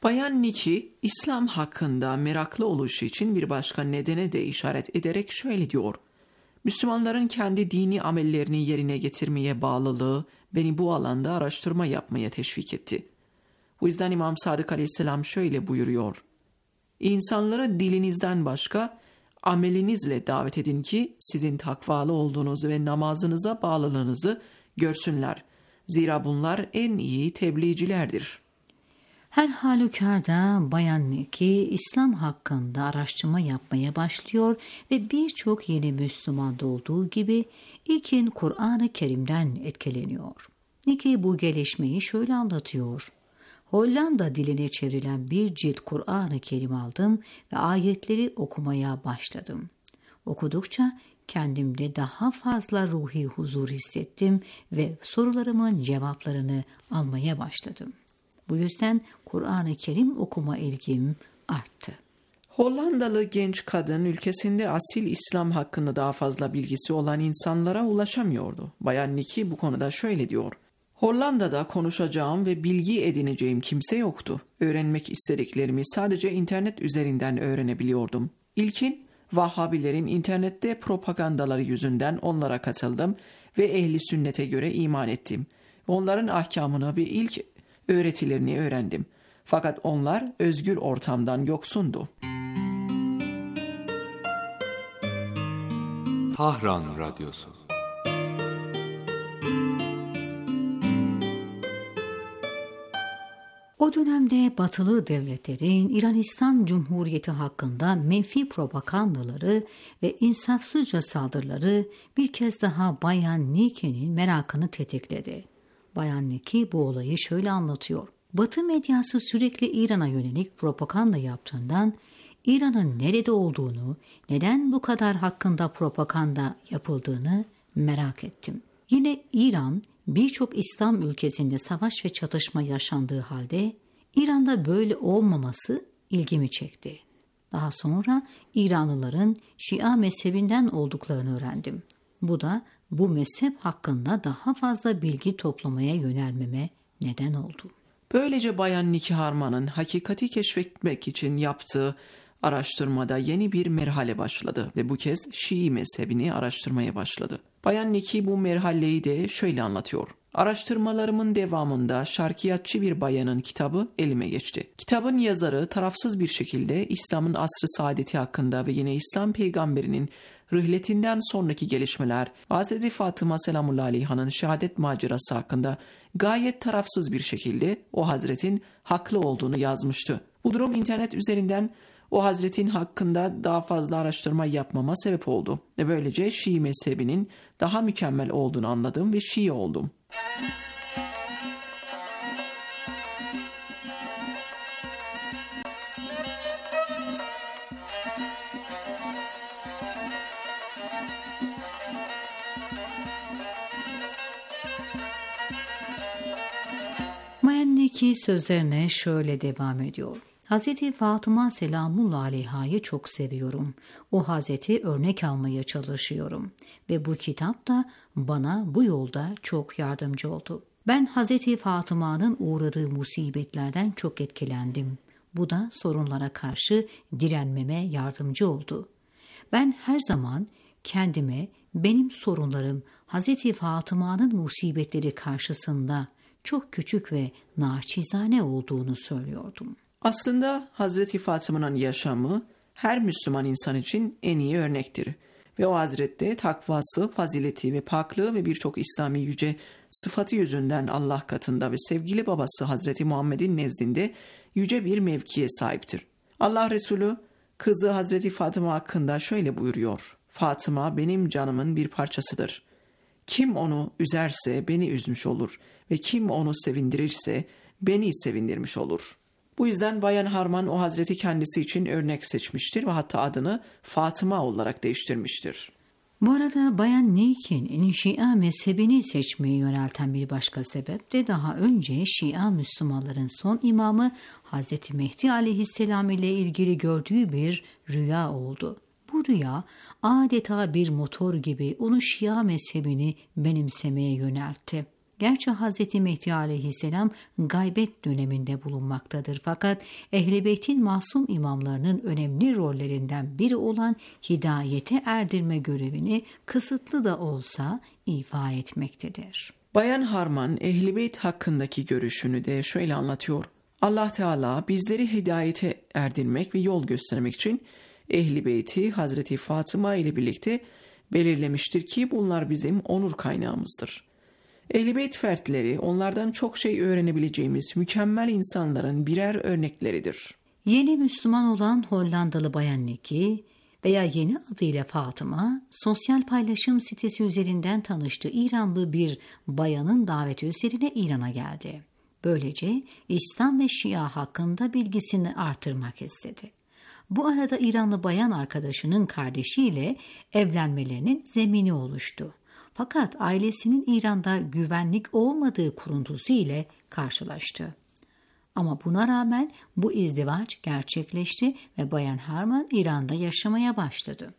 Bayan Nikki, İslam hakkında meraklı oluşu için bir başka nedene de işaret ederek şöyle diyor. Müslümanların kendi dini amellerini yerine getirmeye bağlılığı beni bu alanda araştırma yapmaya teşvik etti. Bu yüzden İmam Sadık Aleyhisselam şöyle buyuruyor. İnsanları dilinizden başka amelinizle davet edin ki sizin takvalı olduğunuzu ve namazınıza bağlılığınızı görsünler. Zira bunlar en iyi tebliğcilerdir. Her halükarda Bayan Nikki İslam hakkında araştırma yapmaya başlıyor ve birçok yeni Müslümanda olduğu gibi ilkin Kur'an-ı Kerim'den etkileniyor. Nikki bu gelişmeyi şöyle anlatıyor. Hollanda diline çevrilen bir cilt Kur'an-ı Kerim aldım ve ayetleri okumaya başladım. Okudukça kendimde daha fazla ruhi huzur hissettim ve sorularımın cevaplarını almaya başladım. Bu yüzden Kur'an-ı Kerim okuma ilgim arttı. Hollandalı genç kadın ülkesinde asil İslam hakkında daha fazla bilgisi olan insanlara ulaşamıyordu. Bayan Nikki bu konuda şöyle diyor. Hollanda'da konuşacağım ve bilgi edineceğim kimse yoktu. Öğrenmek istediklerimi sadece internet üzerinden öğrenebiliyordum. İlkin Vahhabilerin internette propagandaları yüzünden onlara katıldım ve ehli sünnete göre iman ettim. Onların ahkamını ve ilk öğretilerini öğrendim. Fakat onlar özgür ortamdan yoksundu. Tahran Radyosu. O dönemde batılı devletlerin İran İslam Cumhuriyeti hakkında menfi propagandaları ve insafsızca saldırıları bir kez daha Bayan Nikki'nin merakını tetikledi. Bayan Nikki bu olayı şöyle anlatıyor. Batı medyası sürekli İran'a yönelik propaganda yaptığından İran'ın nerede olduğunu, neden bu kadar hakkında propaganda yapıldığını merak ettim. Yine İran birçok İslam ülkesinde savaş ve çatışma yaşandığı halde İran'da böyle olmaması ilgimi çekti. Daha sonra İranlıların Şia mezhebinden olduklarını öğrendim. Bu da bu mezhep hakkında daha fazla bilgi toplamaya yönelmeme neden oldu. Böylece Bayan Nikki Harman'ın hakikati keşfetmek için yaptığı araştırmada yeni bir merhale başladı ve bu kez Şii mezhebini araştırmaya başladı. Bayan Nikki bu merhaleyi de şöyle anlatıyor. Araştırmalarımın devamında şarkiyatçı bir bayanın kitabı elime geçti. Kitabın yazarı tarafsız bir şekilde İslam'ın asr-ı saadeti hakkında ve yine İslam peygamberinin rıhletinden sonraki gelişmeler, Hz. Fatıma selamullahi aleyha'nın şehadet macerası hakkında gayet tarafsız bir şekilde o hazretin haklı olduğunu yazmıştı. Bu durum internet üzerinden o hazretin hakkında daha fazla araştırma yapmama sebep oldu. Ve böylece Şii mezhebinin daha mükemmel olduğunu anladım ve Şii oldum. Bayan Nikki sözlerine şöyle devam ediyor. Hazreti Fatıma selamullahi aleyha'yı çok seviyorum. O Hazreti örnek almaya çalışıyorum. Ve bu kitap da bana bu yolda çok yardımcı oldu. Ben Hazreti Fatıma'nın uğradığı musibetlerden çok etkilendim. Bu da sorunlara karşı direnmeme yardımcı oldu. Ben her zaman kendime benim sorunlarım Hazreti Fatıma'nın musibetleri karşısında çok küçük ve naçizane olduğunu söylüyordum. Aslında Hazreti Fatıma'nın yaşamı her Müslüman insan için en iyi örnektir. Ve o hazrette takvası, fazileti ve paklığı ve birçok İslami yüce sıfatı yüzünden Allah katında ve sevgili babası Hazreti Muhammed'in nezdinde yüce bir mevkiye sahiptir. Allah Resulü kızı Hazreti Fatıma hakkında şöyle buyuruyor. Fatıma benim canımın bir parçasıdır. Kim onu üzerse beni üzmüş olur ve kim onu sevindirirse beni sevindirmiş olur. Bu yüzden Bayan Harman o hazreti kendisi için örnek seçmiştir ve hatta adını Fatıma olarak değiştirmiştir. Bu arada Bayan Nikki'nin Şia mezhebini seçmeyi yönelten bir başka sebep de daha önce Şia Müslümanların son imamı Hazreti Mehdi aleyhisselam ile ilgili gördüğü bir rüya oldu. Bu rüya adeta bir motor gibi onu Şia mezhebini benimsemeye yöneltti. Gerçi Hz. Mehdi aleyhisselam gaybet döneminde bulunmaktadır. Fakat Ehl-i Beyt'in masum imamlarının önemli rollerinden biri olan hidayete erdirme görevini kısıtlı da olsa ifa etmektedir. Bayan Harman Ehl-i Beyt hakkındaki görüşünü de şöyle anlatıyor. Allah Teala bizleri hidayete erdirmek ve yol göstermek için Ehl-i Beyt'i Hazreti Fatıma ile birlikte belirlemiştir ki bunlar bizim onur kaynağımızdır. Ehl-i Beyt fertleri onlardan çok şey öğrenebileceğimiz mükemmel insanların birer örnekleridir. Yeni Müslüman olan Hollandalı Bayan Niki veya yeni adıyla Fatıma, sosyal paylaşım sitesi üzerinden tanıştığı İranlı bir bayanın daveti üzerine İran'a geldi. Böylece İslam ve Şia hakkında bilgisini artırmak istedi. Bu arada İranlı bayan arkadaşının kardeşiyle evlenmelerinin zemini oluştu. Fakat ailesinin İran'da güvenlik olmadığı kuruntusu ile karşılaştı. Ama buna rağmen bu izdivaç gerçekleşti ve Bayan Harman İran'da yaşamaya başladı.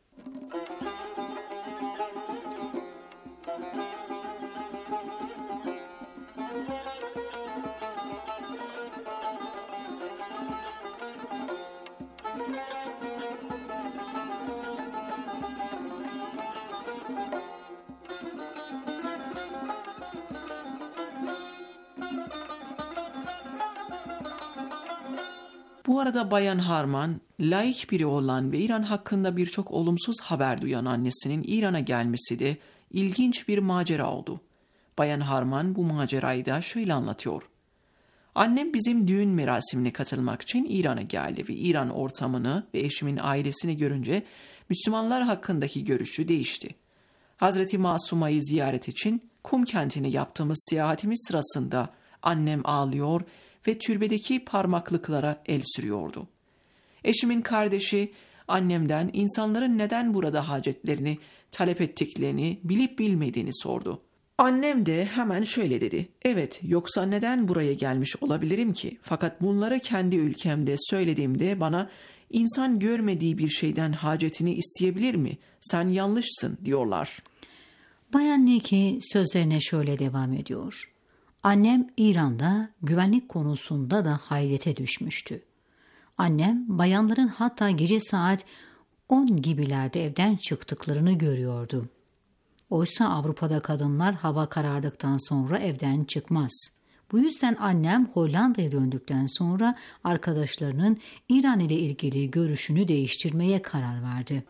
Bu arada Bayan Harman, laik biri olan ve İran hakkında birçok olumsuz haber duyan annesinin İran'a gelmesi de ilginç bir macera oldu. Bayan Harman bu macerayı da şöyle anlatıyor. Annem bizim düğün merasimine katılmak için İran'a geldi ve İran ortamını ve eşimin ailesini görünce Müslümanlar hakkındaki görüşü değişti. Hazreti Masuma'yı ziyaret için Kum kentine yaptığımız seyahatimiz sırasında annem ağlıyor ve türbedeki parmaklıklara el sürüyordu. Eşimin kardeşi annemden insanların neden burada hacetlerini talep ettiklerini bilip bilmediğini sordu. Annem de hemen şöyle dedi. Evet, yoksa neden buraya gelmiş olabilirim ki? Fakat bunları kendi ülkemde söylediğimde bana insan görmediği bir şeyden hacetini isteyebilir mi? Sen yanlışsın diyorlar. Bayan Niki sözlerine şöyle devam ediyor. Annem İran'da güvenlik konusunda da hayrete düşmüştü. Annem bayanların hatta gece saat 10 gibilerde evden çıktıklarını görüyordu. Oysa Avrupa'da kadınlar hava karardıktan sonra evden çıkmaz. Bu yüzden annem Hollanda'ya döndükten sonra arkadaşlarının İran ile ilgili görüşünü değiştirmeye karar verdi.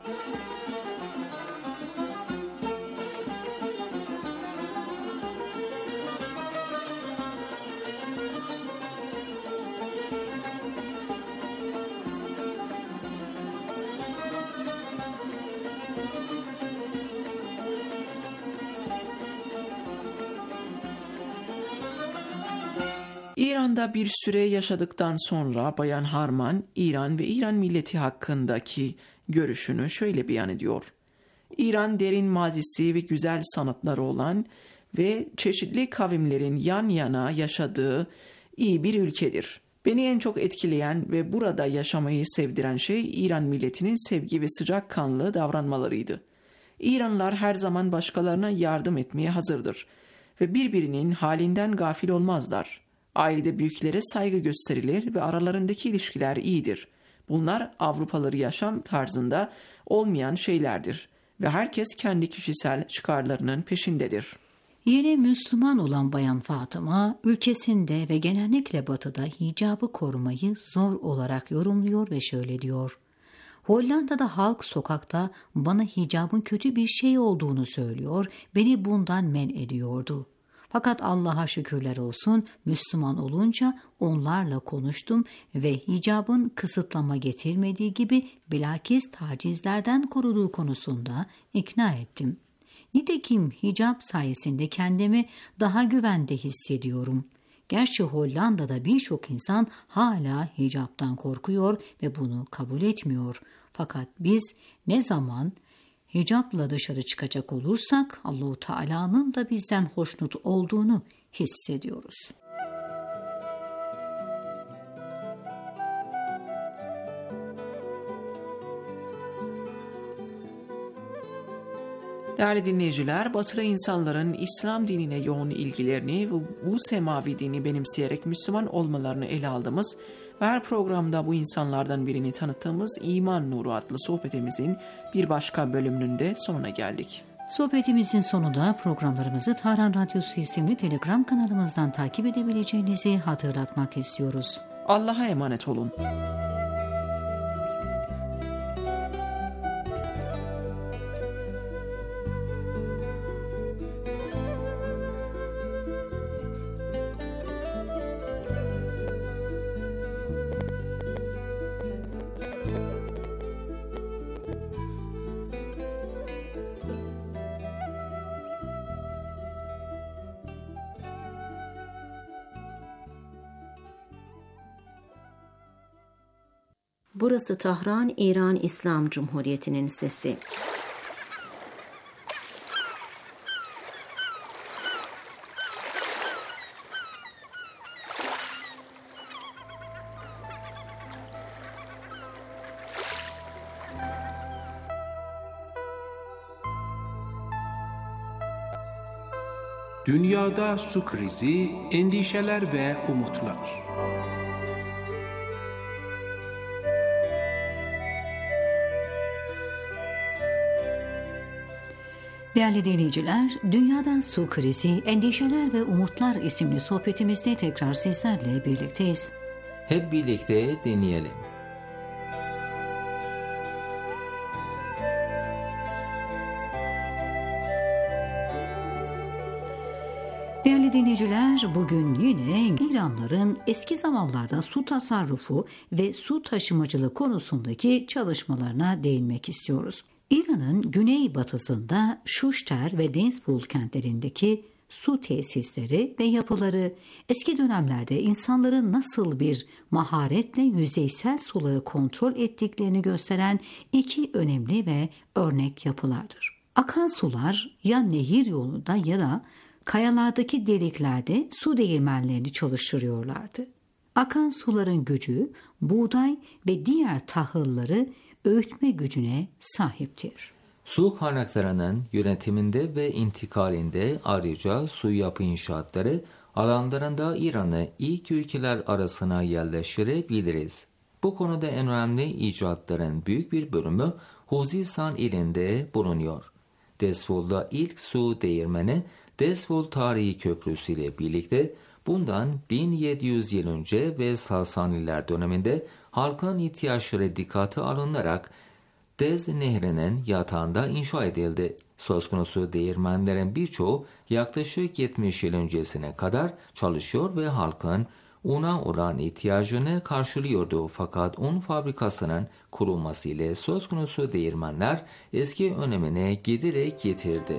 İran'da bir süre yaşadıktan sonra Bayan Harman, İran ve İran milleti hakkındaki görüşünü şöyle beyan ediyor. İran derin mazisi ve güzel sanatları olan ve çeşitli kavimlerin yan yana yaşadığı iyi bir ülkedir. Beni en çok etkileyen ve burada yaşamayı sevdiren şey İran milletinin sevgi ve sıcakkanlı davranmalarıydı. İranlılar her zaman başkalarına yardım etmeye hazırdır ve birbirinin halinden gafil olmazlar. Ailede büyüklere saygı gösterilir ve aralarındaki ilişkiler iyidir. Bunlar Avrupalı yaşam tarzında olmayan şeylerdir ve herkes kendi kişisel çıkarlarının peşindedir. Yeni Müslüman olan Bayan Fatıma, ülkesinde ve genellikle batıda hicabı korumayı zor olarak yorumluyor ve şöyle diyor. Hollanda'da halk sokakta bana hicabın kötü bir şey olduğunu söylüyor, beni bundan men ediyordu. Fakat Allah'a şükürler olsun Müslüman olunca onlarla konuştum ve hicabın kısıtlama getirmediği gibi bilakis tacizlerden koruduğu konusunda ikna ettim. Nitekim hicap sayesinde kendimi daha güvende hissediyorum. Gerçi Hollanda'da birçok insan hala hicaptan korkuyor ve bunu kabul etmiyor. Fakat biz ne zaman hicapla dışarı çıkacak olursak Allah-u Teala'nın da bizden hoşnut olduğunu hissediyoruz. Değerli dinleyiciler, Batılı insanların İslam dinine yoğun ilgilerini ve bu semavi dini benimseyerek Müslüman olmalarını ele aldığımız ve her programda bu insanlardan birini tanıttığımız İman Nuru adlı sohbetimizin bir başka bölümünün de sonuna geldik. Sohbetimizin sonunda programlarımızı Tahran Radyosu isimli Telegram kanalımızdan takip edebileceğinizi hatırlatmak istiyoruz. Allah'a emanet olun. Burası Tahran, İran İslam Cumhuriyeti'nin sesi. Dünyada su krizi, endişeler ve umutlar. Değerli dinleyiciler, Dünyada Su Krizi, Endişeler ve Umutlar isimli sohbetimizde tekrar sizlerle birlikteyiz. Hep birlikte dinleyelim. Değerli dinleyiciler, bugün yine İranlıların eski zamanlarda su tasarrufu ve su taşımacılığı konusundaki çalışmalarına değinmek istiyoruz. İran'ın güneybatısında Şuşter ve Denzful kentlerindeki su tesisleri ve yapıları eski dönemlerde insanların nasıl bir maharetle yüzeysel suları kontrol ettiklerini gösteren iki önemli ve örnek yapılardır. Akan sular ya nehir yolunda ya da kayalardaki deliklerde su değirmenlerini çalıştırıyorlardı. Akan suların gücü buğday ve diğer tahılları öğütme gücüne sahiptir. Su kaynaklarının yönetiminde ve intikalinde ayrıca su yapı inşaatları alanlarında İran'ı ilk ülkeler arasına yerleştirebiliriz. Bu konuda en önemli icatların büyük bir bölümü Huzistan ilinde bulunuyor. Dezvol'da ilk su değirmeni Dezvol Tarihi Köprüsü ile birlikte bundan 1700 yıl önce ve Sasaniler döneminde halkın ihtiyaçları dikkate alınarak Dez Nehri'nin yatağında inşa edildi. Söz konusu değirmenlerin birçoğu yaklaşık 70 yıl öncesine kadar çalışıyor ve halkın una olan ihtiyacını karşılıyordu. Fakat un fabrikasının kurulması ile söz konusu değirmenler eski önemine giderek yitirdi.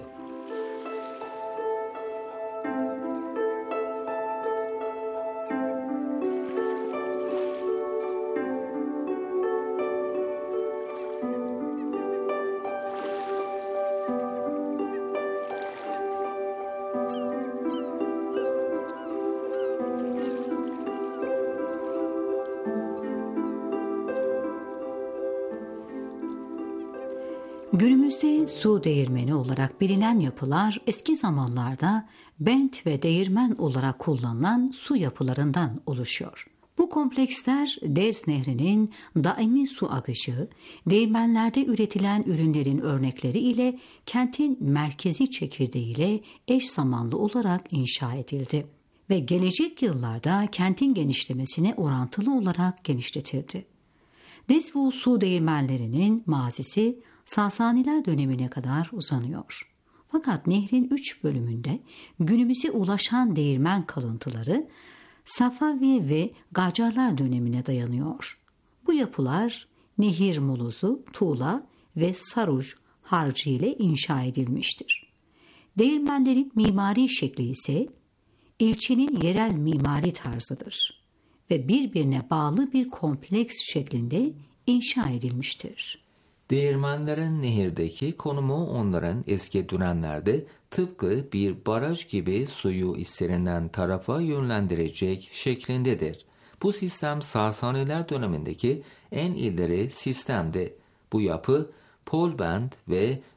Günümüzde su değirmeni olarak bilinen yapılar eski zamanlarda bent ve değirmen olarak kullanılan su yapılarından oluşuyor. Bu kompleksler Dez Nehri'nin daimi su akışı, değirmenlerde üretilen ürünlerin örnekleri ile kentin merkezi çekirdeğiyle eş zamanlı olarak inşa edildi ve gelecek yıllarda kentin genişlemesine orantılı olarak genişletildi. Dezvul su değirmenlerinin mazisi Sasaniler dönemine kadar uzanıyor. Fakat nehrin 3 bölümünde günümüze ulaşan değirmen kalıntıları Safavi ve Gacarlar dönemine dayanıyor. Bu yapılar nehir molozu, tuğla ve saruj harcı ile inşa edilmiştir. Değirmenlerin mimari şekli ise ilçenin yerel mimari tarzıdır ve birbirine bağlı bir kompleks şeklinde inşa edilmiştir. Değirmenlerin nehirdeki konumu onların eski dönemlerde tıpkı bir baraj gibi suyu istenilen tarafa yönlendirecek şeklindedir. Bu sistem Sasaniler dönemindeki en ileri sistemdi. Bu yapı polbend ve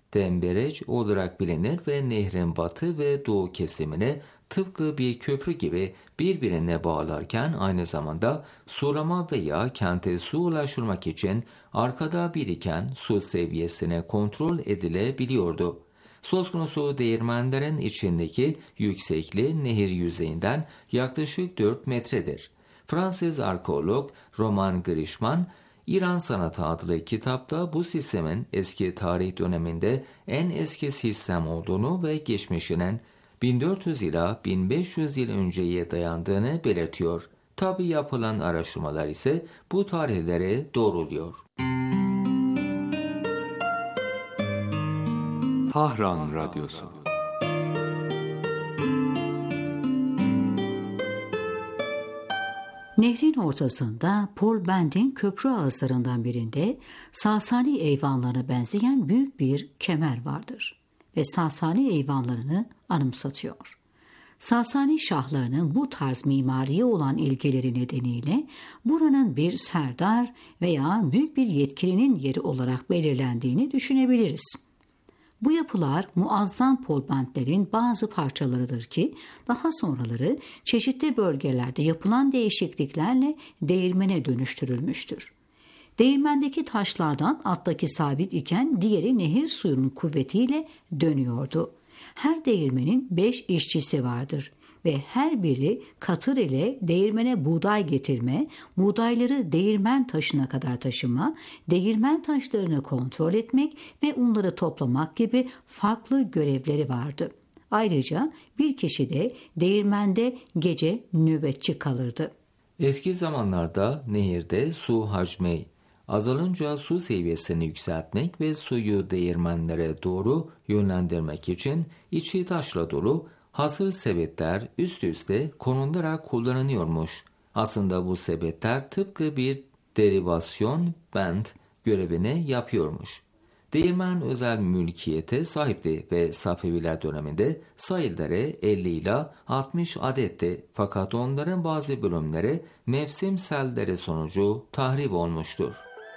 Dembereç olarak bilinir ve nehrin batı ve doğu kesimini tıpkı bir köprü gibi birbirine bağlarken aynı zamanda sulama veya kente su ulaştırmak için arkada biriken su seviyesine kontrol edilebiliyordu. Söz konusu değirmenlerin içindeki yüksekliği nehir yüzeyinden yaklaşık 4 metredir. Fransız arkeolog Roman Grishman, İran Sanatı adlı kitapta bu sistemin eski tarih döneminde en eski sistem olduğunu ve geçmişinin 1400 ila 1500 yıl önceye dayandığını belirtiyor. Tabi yapılan araştırmalar ise bu tarihleri doğruluyor. Tahran Radyosu. Nehrin ortasında Paul Bend'in köprü ağızlarından birinde Sasani eyvanlarına benzeyen büyük bir kemer vardır ve Sasani eyvanlarını anımsatıyor. Sasani şahlarının bu tarz mimariye olan ilgileri nedeniyle buranın bir serdar veya büyük bir yetkilinin yeri olarak belirlendiğini düşünebiliriz. Bu yapılar muazzam polbentlerin bazı parçalarıdır ki daha sonraları çeşitli bölgelerde yapılan değişikliklerle değirmene dönüştürülmüştür. Değirmendeki taşlardan alttaki sabit iken diğeri nehir suyunun kuvvetiyle dönüyordu. Her değirmenin 5 işçisi vardır ve her biri katır ile değirmene buğday getirme, buğdayları değirmen taşına kadar taşıma, değirmen taşlarını kontrol etmek ve onları toplamak gibi farklı görevleri vardı. Ayrıca bir kişi de değirmende gece nöbetçi kalırdı. Eski zamanlarda nehirde su hacmi azalınca su seviyesini yükseltmek ve suyu değirmenlere doğru yönlendirmek için içi taşla dolu hazır sepetler üst üste konularak kullanılıyormuş. Aslında bu sepetler tıpkı bir derivasyon band görevini yapıyormuş. Değirmen özel mülkiyete sahipti ve Safeviler döneminde sayıları 50 ila 60 adetti. Fakat onların bazı bölümleri mevsim selleri sonucu tahrip olmuştur.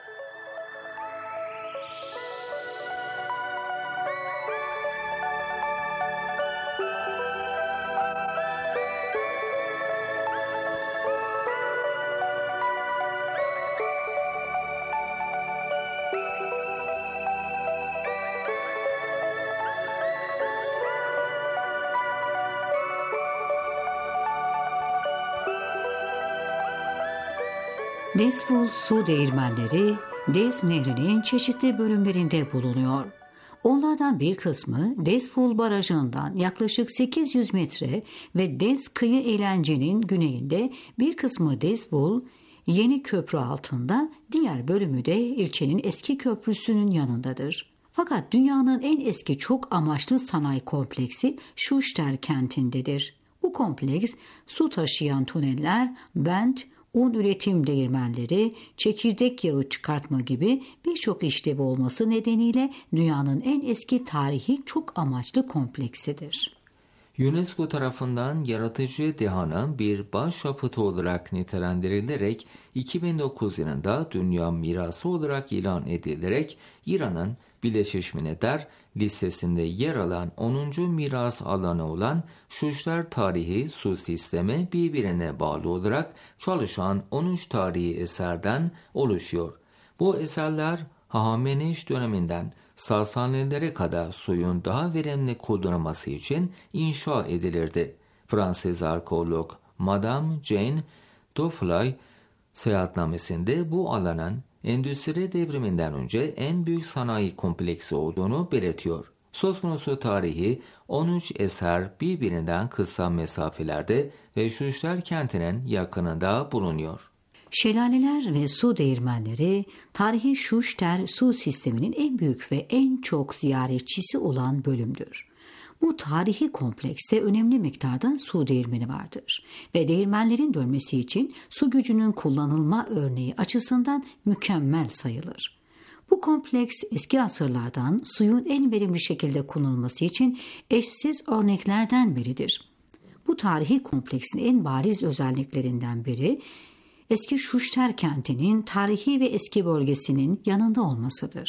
Dezful su değirmenleri Dez Nehri'nin çeşitli bölümlerinde bulunuyor. Onlardan bir kısmı Dezful Barajı'ndan yaklaşık 800 metre ve Dez kıyı eğlencenin güneyinde, bir kısmı Dezful Yeni Köprü altında, diğer bölümü de ilçenin eski köprüsünün yanındadır. Fakat dünyanın en eski çok amaçlı sanayi kompleksi Şuşter kentindedir. Bu kompleks su taşıyan tüneller, bent, un üretim değirmenleri, çekirdek yağı çıkartma gibi birçok işlevi olması nedeniyle dünyanın en eski tarihi çok amaçlı kompleksidir. UNESCO tarafından yaratıcı dehanın bir başyapıtı olarak nitelendirilerek 2009 yılında Dünya Mirası olarak ilan edilerek İran'ın Birleşmiş Milletler listesinde yer alan 10. miras alanı olan Şuşter tarihi su sistemi birbirine bağlı olarak çalışan 13 tarihi eserden oluşuyor. Bu eserler Hahameneş döneminden Sasanilere kadar suyun daha verimli kullanılması için inşa edilirdi. Fransız arkeolog Madame Jane Dufay seyahatnamesinde bu alanın endüstri devriminden önce en büyük sanayi kompleksi olduğunu belirtiyor. Söz konusu tarihi 13 eser birbirinden kısa mesafelerde ve Şuşter kentinin yakınında bulunuyor. Şelaleler ve su değirmenleri, tarihi Şuşter su sisteminin en büyük ve en çok ziyaretçisi olan bölümdür. Bu tarihi komplekste önemli miktarda su değirmeni vardır ve değirmenlerin dönmesi için su gücünün kullanılma örneği açısından mükemmel sayılır. Bu kompleks eski asırlardan suyun en verimli şekilde kullanılması için eşsiz örneklerden biridir. Bu tarihi kompleksin en bariz özelliklerinden biri, eski Şuşter kentinin tarihi ve eski bölgesinin yanında olmasıdır.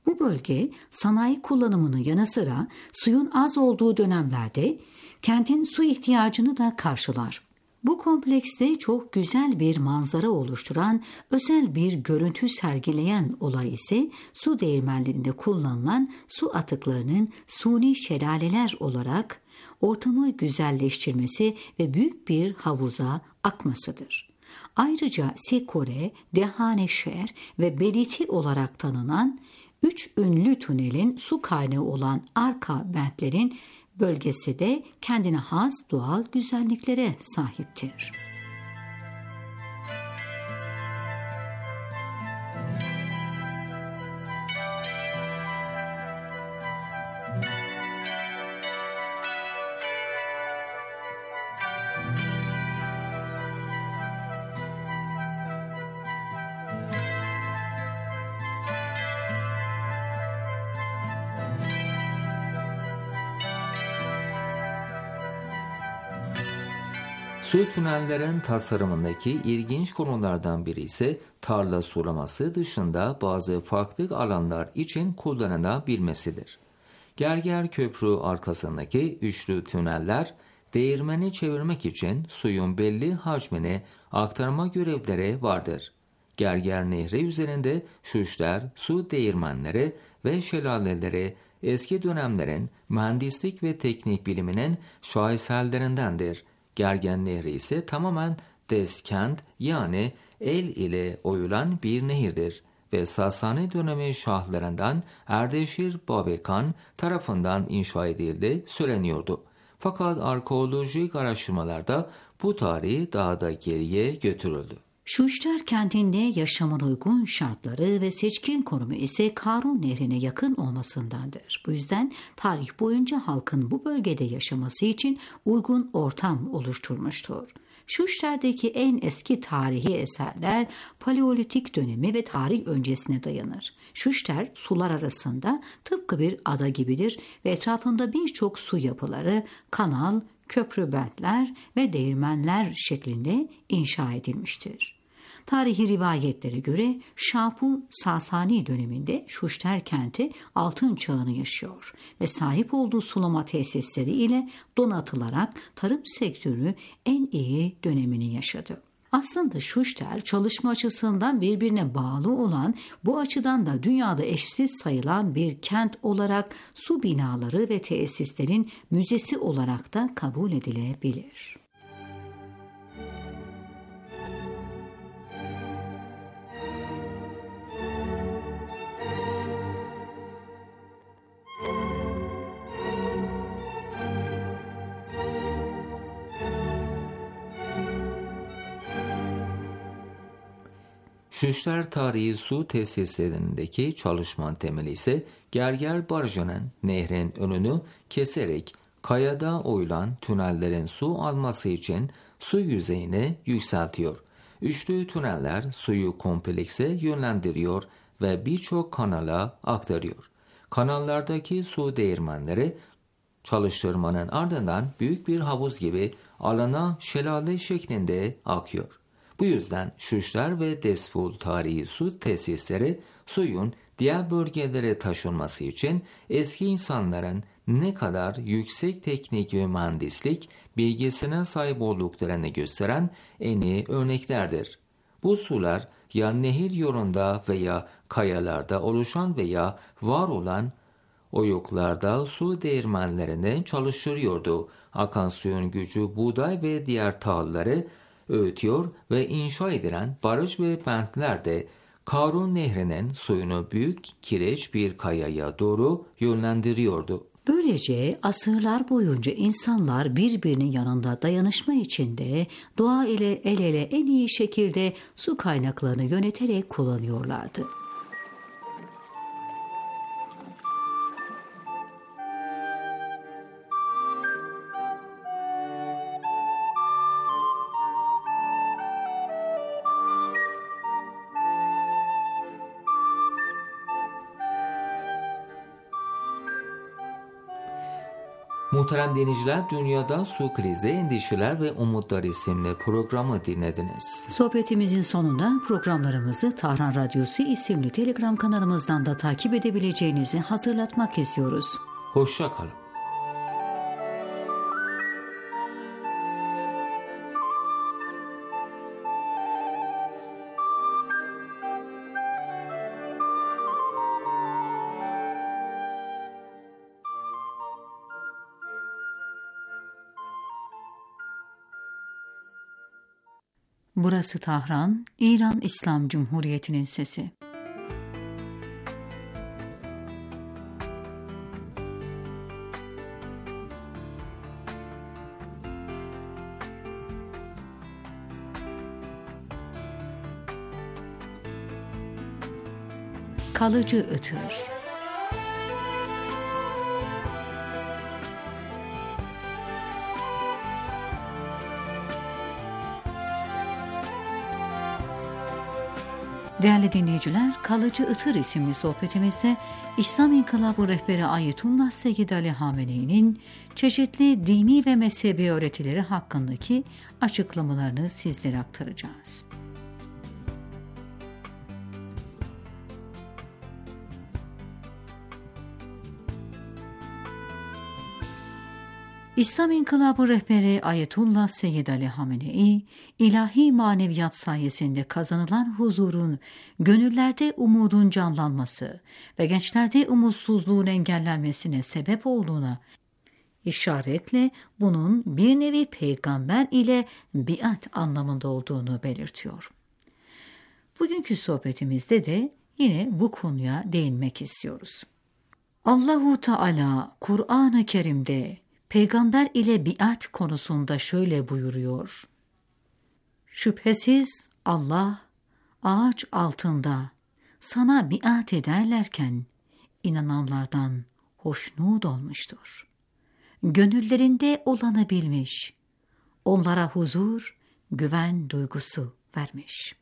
Bu bölge sanayi kullanımının yanı sıra suyun az olduğu dönemlerde kentin su ihtiyacını da karşılar. Bu komplekste çok güzel bir manzara oluşturan, özel bir görüntü sergileyen olay ise su değirmenlerinde kullanılan su atıklarının suni şelaleler olarak ortamı güzelleştirmesi ve büyük bir havuza akmasıdır. Ayrıca Sekore, Dehaneşehir ve Beliti olarak tanınan 3 ünlü tünelin su kaynağı olan arka bentlerin bölgesi de kendine has doğal güzelliklere sahiptir. Su tünellerin tasarımındaki ilginç konulardan biri ise tarla sulaması dışında bazı farklı alanlar için kullanılabilmesidir. Gerger Köprü arkasındaki üçlü tüneller, değirmeni çevirmek için suyun belli hacmini aktarma görevleri vardır. Gerger Nehri üzerinde şuşlar, su değirmenleri ve şelaleleri eski dönemlerin mühendislik ve teknik biliminin şahesellerindendir. Gergen Nehri ise tamamen deskent yani el ile oyulan bir nehirdir ve Sasani dönemi şahlarından Erdeşir Babekan tarafından inşa edildiği söyleniyordu. Fakat arkeolojik araştırmalarda bu tarihi daha da geriye götürüldü. Şuştar kentinde yaşamın uygun şartları ve seçkin konumu ise Karun Nehri'ne yakın olmasındandır. Bu yüzden tarih boyunca halkın bu bölgede yaşaması için uygun ortam oluşturmuştur. Şuştar'daki en eski tarihi eserler Paleolitik dönemi ve tarih öncesine dayanır. Şuştar sular arasında tıpkı bir ada gibidir ve etrafında birçok su yapıları, kanal, köprü bentler ve değirmenler şeklinde inşa edilmiştir. Tarihi rivayetlere göre Şapu Sasani döneminde Şuştar kenti altın çağını yaşıyor ve sahip olduğu sulama tesisleri ile donatılarak tarım sektörü en iyi dönemini yaşadı. Aslında Şuştar çalışma açısından birbirine bağlı olan, bu açıdan da dünyada eşsiz sayılan bir kent olarak su binaları ve tesislerin müzesi olarak da kabul edilebilir. Şuşlar tarihi su tesislerindeki çalışmanın temeli ise Gerger Barajı'nın nehrin önünü keserek kayada oyulan tünellerin su alması için su yüzeyini yükseltiyor. Üçlü tüneller suyu komplekse yönlendiriyor ve birçok kanala aktarıyor. Kanallardaki su değirmenleri çalıştırmanın ardından büyük bir havuz gibi alana şelale şeklinde akıyor. Bu yüzden Şuşlar ve Desful tarihi su tesisleri suyun diğer bölgelere taşınması için eski insanların ne kadar yüksek teknik ve mühendislik bilgisine sahip olduklarını gösteren en iyi örneklerdir. Bu sular ya nehir yolunda veya kayalarda oluşan veya var olan oyuklarda su değirmenlerini çalıştırıyordu. Akan suyun gücü buğday ve diğer tahılları öğütüyor ve inşa edilen baraj ve bentler de Karun Nehri'nin suyunu büyük kireç bir kayaya doğru yönlendiriyordu. Böylece asırlar boyunca insanlar birbirinin yanında dayanışma içinde doğa ile el ele en iyi şekilde su kaynaklarını yöneterek kullanıyorlardı. Muhterem dinleyiciler, Dünyada Su Krizi, Endişeler ve Umutlar isimli programı dinlediniz. Sohbetimizin sonunda programlarımızı Tahran Radyosu isimli Telegram kanalımızdan da takip edebileceğinizi hatırlatmak istiyoruz. Hoşça kalın. Burası Tahran, İran İslam Cumhuriyeti'nin sesi. Kalıcı ıtır. Değerli dinleyiciler, Kalıcı Itır isimli sohbetimizde İslam İnkılabı rehberi Ayetullah Seyyid Ali Hamenei'nin çeşitli dini ve mezhebi öğretileri hakkındaki açıklamalarını sizlere aktaracağız. İslam İnkılabı rehberi Ayetullah Seyyid Ali Hamenei, ilahi maneviyat sayesinde kazanılan huzurun, gönüllerde umudun canlanması ve gençlerde umutsuzluğun engellenmesine sebep olduğuna işaretle bunun bir nevi peygamber ile biat anlamında olduğunu belirtiyor. Bugünkü sohbetimizde de yine bu konuya değinmek istiyoruz. Allahu Teala Kur'an-ı Kerim'de peygamber ile biat konusunda şöyle buyuruyor. Şüphesiz Allah ağaç altında sana biat ederlerken inananlardan hoşnut olmuştur. Gönüllerinde olanı bilmiş, onlara huzur, güven duygusu vermiş.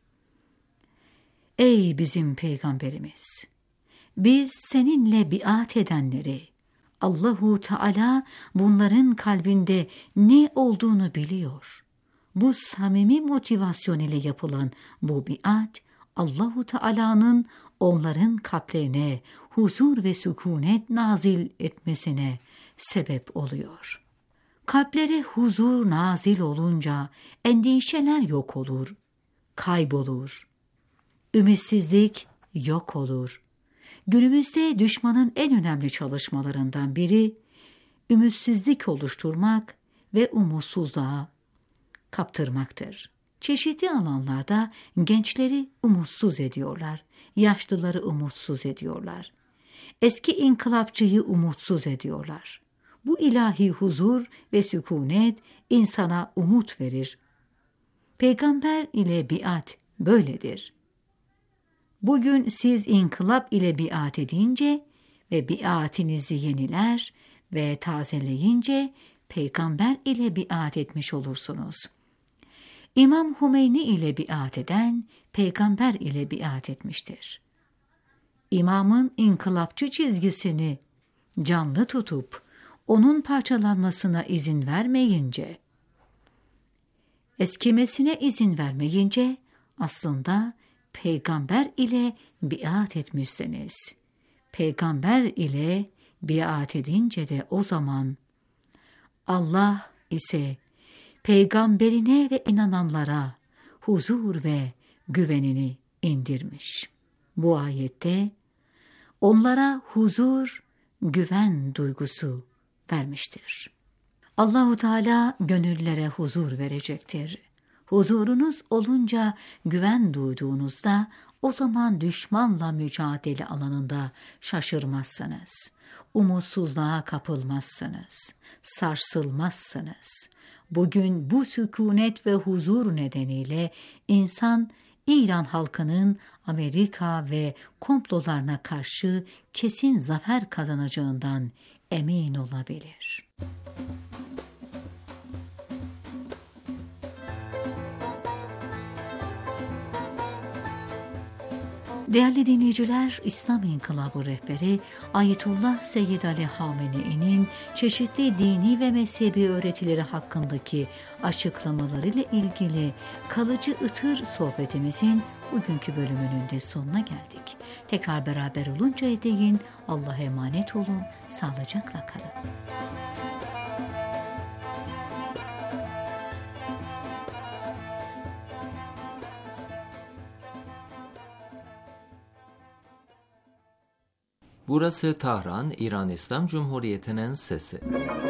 Ey bizim peygamberimiz! Biz seninle biat edenleri, Allahu Teala bunların kalbinde ne olduğunu biliyor. Bu samimi motivasyon ile yapılan bu biat, Allahu Teala'nın onların kalplerine huzur ve sükunet nazil etmesine sebep oluyor. Kalplere huzur nazil olunca endişeler yok olur, kaybolur. Ümitsizlik yok olur. Günümüzde düşmanın en önemli çalışmalarından biri, ümitsizlik oluşturmak ve umutsuzluğa kaptırmaktır. Çeşitli alanlarda gençleri umutsuz ediyorlar, yaşlıları umutsuz ediyorlar. Eski inkılapçıyı umutsuz ediyorlar. Bu ilahi huzur ve sükunet insana umut verir. Peygamber ile biat böyledir. Bugün siz inkılap ile biat edince ve biatinizi yeniler ve tazeleyince peygamber ile biat etmiş olursunuz. İmam Hümeyni ile biat eden peygamber ile biat etmiştir. İmamın inkılapçı çizgisini canlı tutup onun parçalanmasına izin vermeyince, eskimesine izin vermeyince aslında peygamber ile biat etmişsiniz. Peygamber ile biat edince de o zaman Allah ise peygamberine ve inananlara huzur ve güvenini indirmiş. Bu ayette onlara huzur, güven duygusu vermiştir. Allahu Teala gönüllere huzur verecektir. Huzurunuz olunca, güven duyduğunuzda o zaman düşmanla mücadele alanında şaşırmazsınız. Umutsuzluğa kapılmazsınız. Sarsılmazsınız. Bugün bu sükunet ve huzur nedeniyle insan İran halkının Amerika ve komplolarına karşı kesin zafer kazanacağından emin olabilir. Değerli dinleyiciler, İslam İnkılabı rehberi Ayetullah Seyyid Ali Hamenei'nin çeşitli dini ve mezhebi öğretileri hakkındaki açıklamalarıyla ilgili kalıcı ıtır sohbetimizin bugünkü bölümünün de sonuna geldik. Tekrar beraber oluncaya değin Allah'a emanet olun, sağlıcakla kalın. Burası Tahran, İran İslam Cumhuriyeti'nin sesi.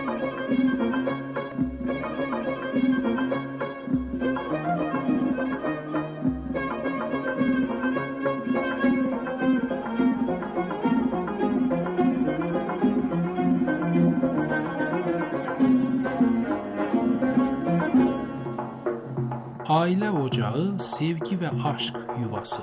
Aile ocağı, sevgi ve aşk yuvası.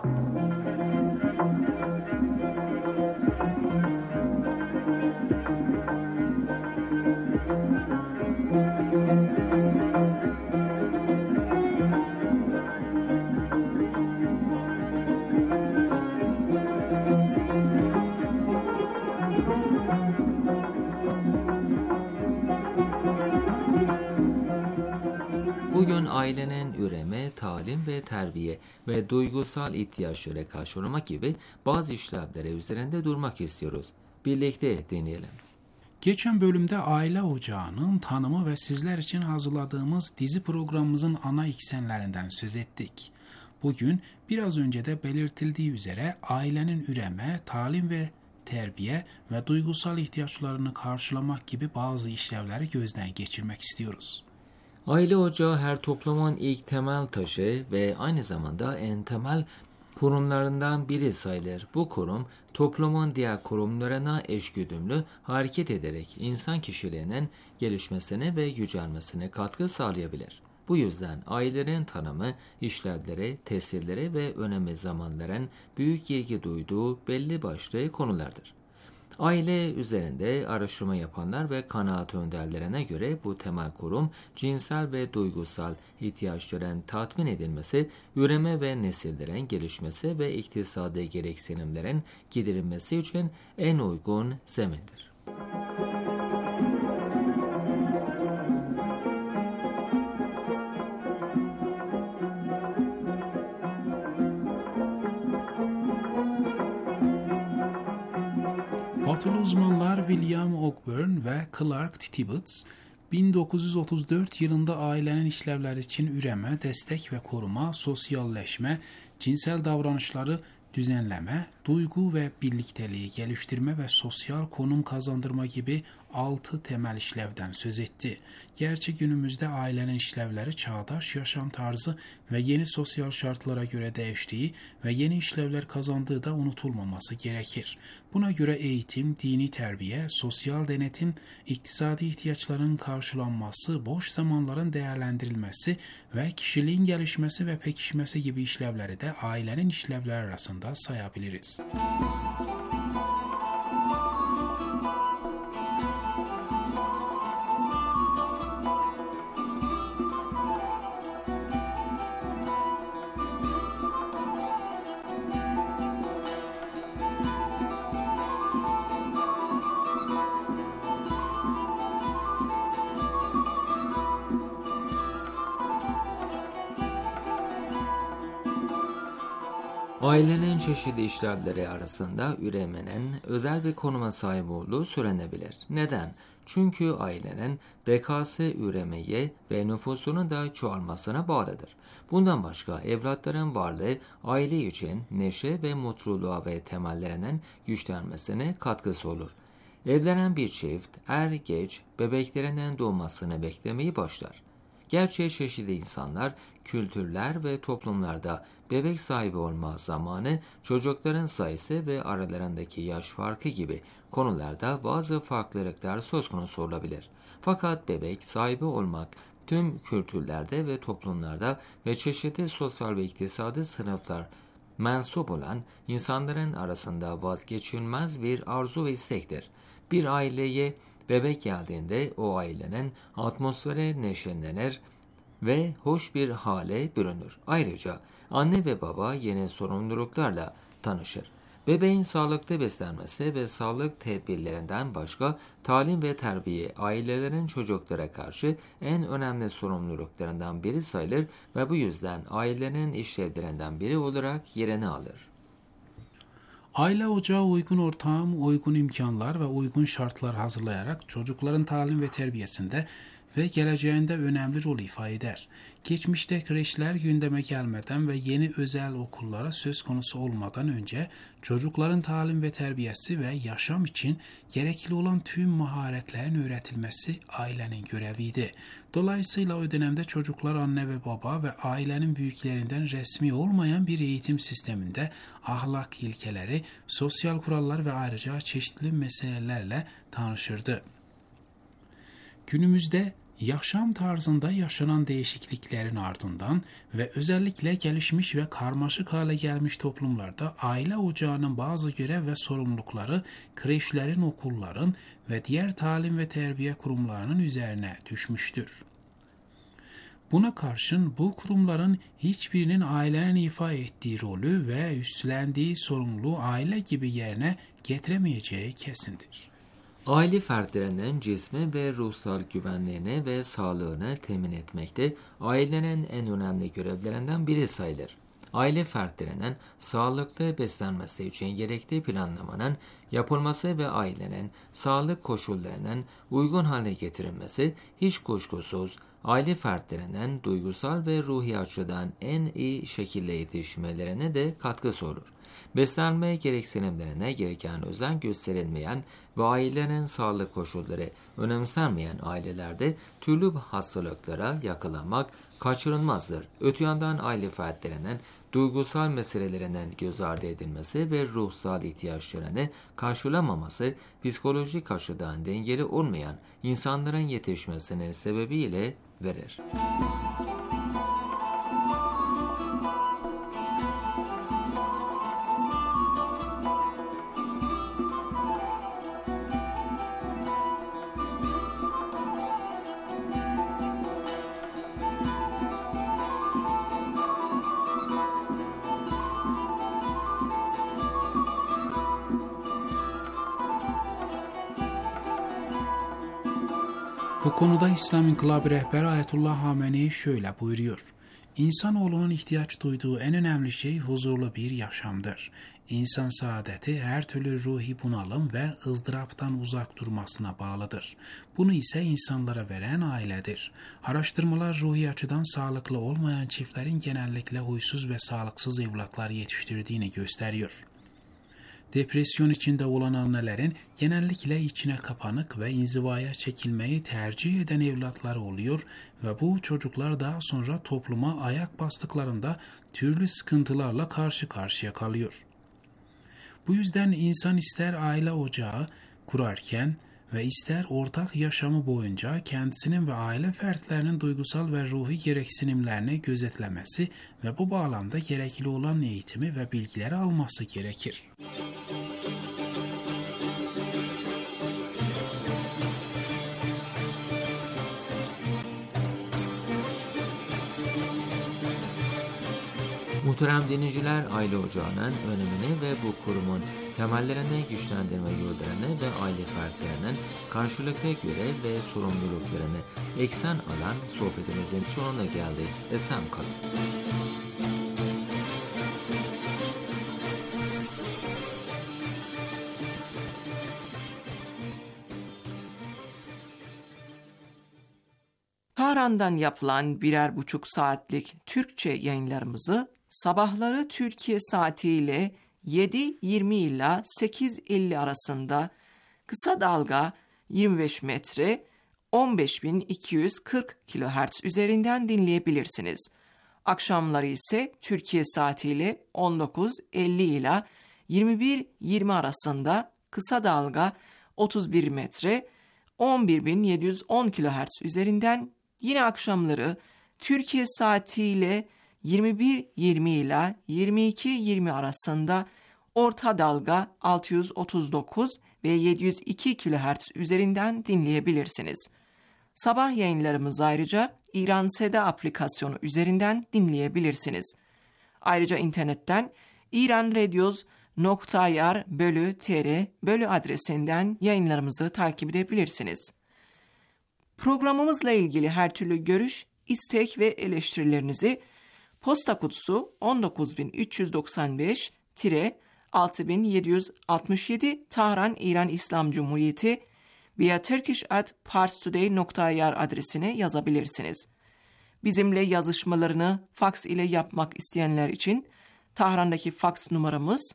Bugün ailenin üreme, talim ve terbiye ve duygusal ihtiyaçlara karşılamak gibi bazı işlevleri üzerinde durmak istiyoruz. Birlikte deneyelim. Geçen bölümde aile ocağının tanımı ve sizler için hazırladığımız dizi programımızın ana eksenlerinden söz ettik. Bugün biraz önce de belirtildiği üzere ailenin üreme, talim ve terbiye ve duygusal ihtiyaçlarını karşılamak gibi bazı işlevleri gözden geçirmek istiyoruz. Aile ocağı her toplumun ilk temel taşı ve aynı zamanda en temel kurumlarından biri sayılır. Bu kurum toplumun diğer kurumlarına eşgüdümlü hareket ederek insan kişiliğinin gelişmesine ve yücelmesine katkı sağlayabilir. Bu yüzden ailelerin tanımı, işlevleri, tesirleri ve önemi zamanların büyük ilgi duyduğu belli başlı konulardır. Aile üzerinde araştırma yapanlar ve kanaat önderlerine göre bu temel kurum cinsel ve duygusal ihtiyaçların tatmin edilmesi, üreme ve nesillerin gelişmesi ve iktisadi gereksinimlerin giderilmesi için en uygun zemindir. Batılı uzmanlar William Ogburn ve Clark Tibbets, 1934 yılında ailenin işlevleri için üreme, destek ve koruma, sosyalleşme, cinsel davranışları düzenleme, duygu ve birlikteliği geliştirme ve sosyal konum kazandırma gibi 6 temel işlevden söz etti. Gerçi günümüzde ailenin işlevleri çağdaş yaşam tarzı ve yeni sosyal şartlara göre değiştiği ve yeni işlevler kazandığı da unutulmaması gerekir. Buna göre eğitim, dini terbiye, sosyal denetim, iktisadi ihtiyaçların karşılanması, boş zamanların değerlendirilmesi ve kişiliğin gelişmesi ve pekişmesi gibi işlevleri de ailenin işlevleri arasında sayabiliriz. Ailenin çeşitli işlevleri arasında üremenin özel bir konuma sahip olduğu söylenebilir. Neden? Çünkü ailenin bekası üremeye ve nüfusunun da çoğalmasına bağlıdır. Bundan başka evlatların varlığı aile için neşe ve mutluluğa ve temellerinin güçlenmesine katkısı olur. Evlenen bir çift er geç bebeklerinin doğmasını beklemeyi başlar. Gerçi çeşitli insanlar, kültürler ve toplumlarda bebek sahibi olma zamanı, çocukların sayısı ve aralarındaki yaş farkı gibi konularda bazı farklılıklar söz konusu olabilir. Fakat bebek sahibi olmak tüm kültürlerde ve toplumlarda ve çeşitli sosyal ve iktisadi sınıflar mensup olan insanların arasında vazgeçilmez bir arzu ve istektir. Bir aileye bebek geldiğinde o ailenin atmosferi neşelenir ve hoş bir hale bürünür. Ayrıca anne ve baba yeni sorumluluklarla tanışır. Bebeğin sağlıklı beslenmesi ve sağlık tedbirlerinden başka talim ve terbiye ailelerin çocuklara karşı en önemli sorumluluklarından biri sayılır ve bu yüzden ailenin işlevlerinden biri olarak yerini alır. Aile ocağı uygun ortam, uygun imkanlar ve uygun şartlar hazırlayarak çocukların talim ve terbiyesinde ve geleceğinde önemli rol ifade eder. Geçmişte kreşler gündeme gelmeden ve yeni özel okullara söz konusu olmadan önce çocukların talim ve terbiyesi ve yaşam için gerekli olan tüm maharetlerin öğretilmesi ailenin göreviydi. Dolayısıyla o dönemde çocuklar anne ve baba ve ailenin büyüklerinden resmi olmayan bir eğitim sisteminde ahlak ilkeleri, sosyal kurallar ve ayrıca çeşitli meselelerle tanışırdı. Günümüzde yaşam tarzında yaşanan değişikliklerin ardından ve özellikle gelişmiş ve karmaşık hale gelmiş toplumlarda aile ocağının bazı görev ve sorumlulukları kreşlerin, okulların ve diğer talim ve terbiye kurumlarının üzerine düşmüştür. Buna karşın bu kurumların hiçbirinin ailenin ifade ettiği rolü ve üstlendiği sorumluluğu aile gibi yerine getiremeyeceği kesindir. Aile fertlerinin cismi ve ruhsal güvenliğini ve sağlığını temin etmekte ailenin en önemli görevlerinden biri sayılır. Aile fertlerinin sağlıklı beslenmesi için gerekli planlamanın yapılması ve ailenin sağlık koşullarının uygun hale getirilmesi hiç kuşkusuz aile fertlerinin duygusal ve ruhi açıdan en iyi şekilde yetişmelerine de katkısı olur. Beslenme gereksinimlerine gereken özen gösterilmeyen ve ailenin sağlık koşulları önemsenmeyen ailelerde türlü hastalıklara yakalanmak kaçınılmazdır. Öte yandan aile fertlerinin duygusal meselelerinin göz ardı edilmesi ve ruhsal ihtiyaçlarını karşılamaması psikolojik açıdan dengeli olmayan insanların yetişmesine sebebiyle verir. Bu konuda İslam İnkılabı rehberi Ayetullah Hamenei şöyle buyuruyor. İnsanoğlunun ihtiyaç duyduğu en önemli şey huzurlu bir yaşamdır. İnsan saadeti her türlü ruhi bunalım ve ızdıraptan uzak durmasına bağlıdır. Bunu ise insanlara veren ailedir. Araştırmalar ruhi açıdan sağlıklı olmayan çiftlerin genellikle huysuz ve sağlıksız evlatlar yetiştirdiğini gösteriyor. Depresyon içinde olan annelerin genellikle içine kapanık ve inzivaya çekilmeyi tercih eden evlatları oluyor ve bu çocuklar daha sonra topluma ayak bastıklarında türlü sıkıntılarla karşı karşıya kalıyor. Bu yüzden insan ister aile ocağı kurarken ve ister ortak yaşamı boyunca kendisinin ve aile fertlerinin duygusal ve ruhi gereksinimlerini gözetlemesi ve bu bağlamda gerekli olan eğitimi ve bilgileri alması gerekir. Muhterem dinleyiciler, aile ocağının önemini ve bu kurumun temellerini güçlendirme yollarını ve aile fertlerinin karşılıklı görev ve sorumluluklarını eksen alan sohbetimizin sonuna geldik. Esen kalın. Tahran'dan yapılan 1,5 saatlik Türkçe yayınlarımızı sabahları Türkiye saatiyle 7:20 ila 8:50 arasında kısa dalga 25 metre 15.240 kHz üzerinden dinleyebilirsiniz. Akşamları ise Türkiye saatiyle 19:50 ila 21:20 arasında kısa dalga 31 metre 11.710 kHz üzerinden, yine akşamları Türkiye saatiyle 21:20 ila 22:20 arasında orta dalga 639 ve 702 kHz üzerinden dinleyebilirsiniz. Sabah yayınlarımızı ayrıca İran Seda aplikasyonu üzerinden dinleyebilirsiniz. Ayrıca internetten iranradios.ir/tr adresinden yayınlarımızı takip edebilirsiniz. Programımızla ilgili her türlü görüş, istek ve eleştirilerinizi posta kutusu 19395-6767 Tahran İran İslam Cumhuriyeti veya turkish@parstoday.ir adresine yazabilirsiniz. Bizimle yazışmalarını faks ile yapmak isteyenler için Tahran'daki faks numaramız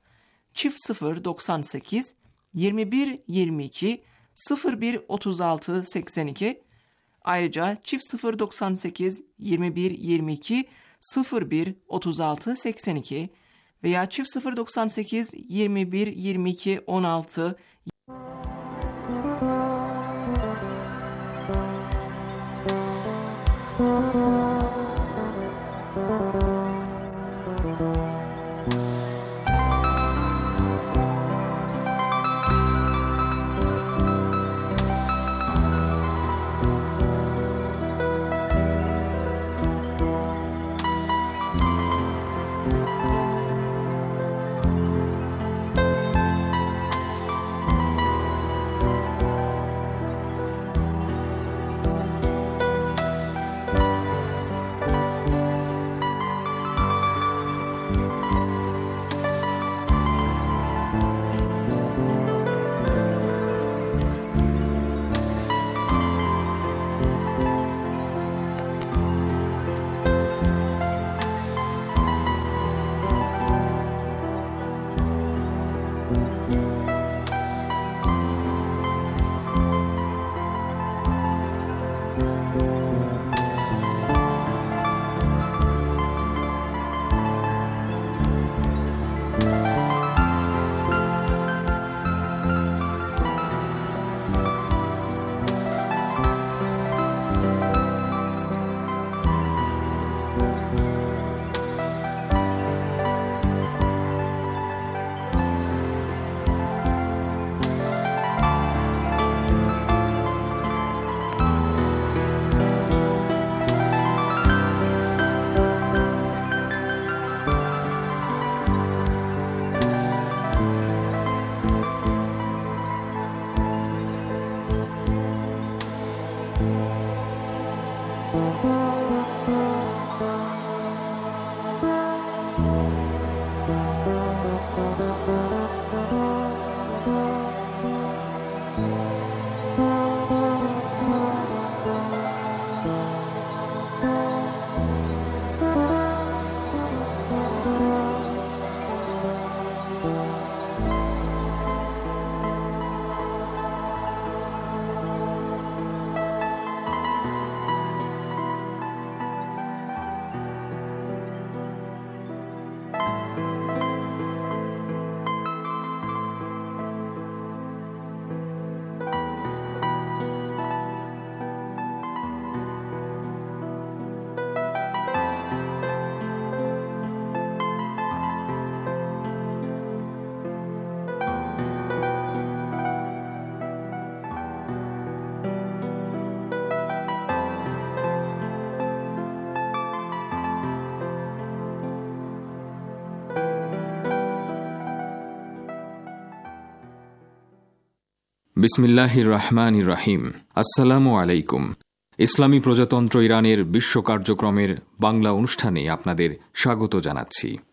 0098 21 22 01 36 82. Ayrıca 0098 21 22 01 36 82 veya 0098 21 22 16. বিসমিল্লাহিররহমানিররহিম। আসসালামু আলাইকুম। ইসলামী প্রজাতন্ত্র ইরানের বিশ্ব কার্যক্রমের বাংলা অনুষ্ঠানে আপনাদের স্বাগত জানাচ্ছি।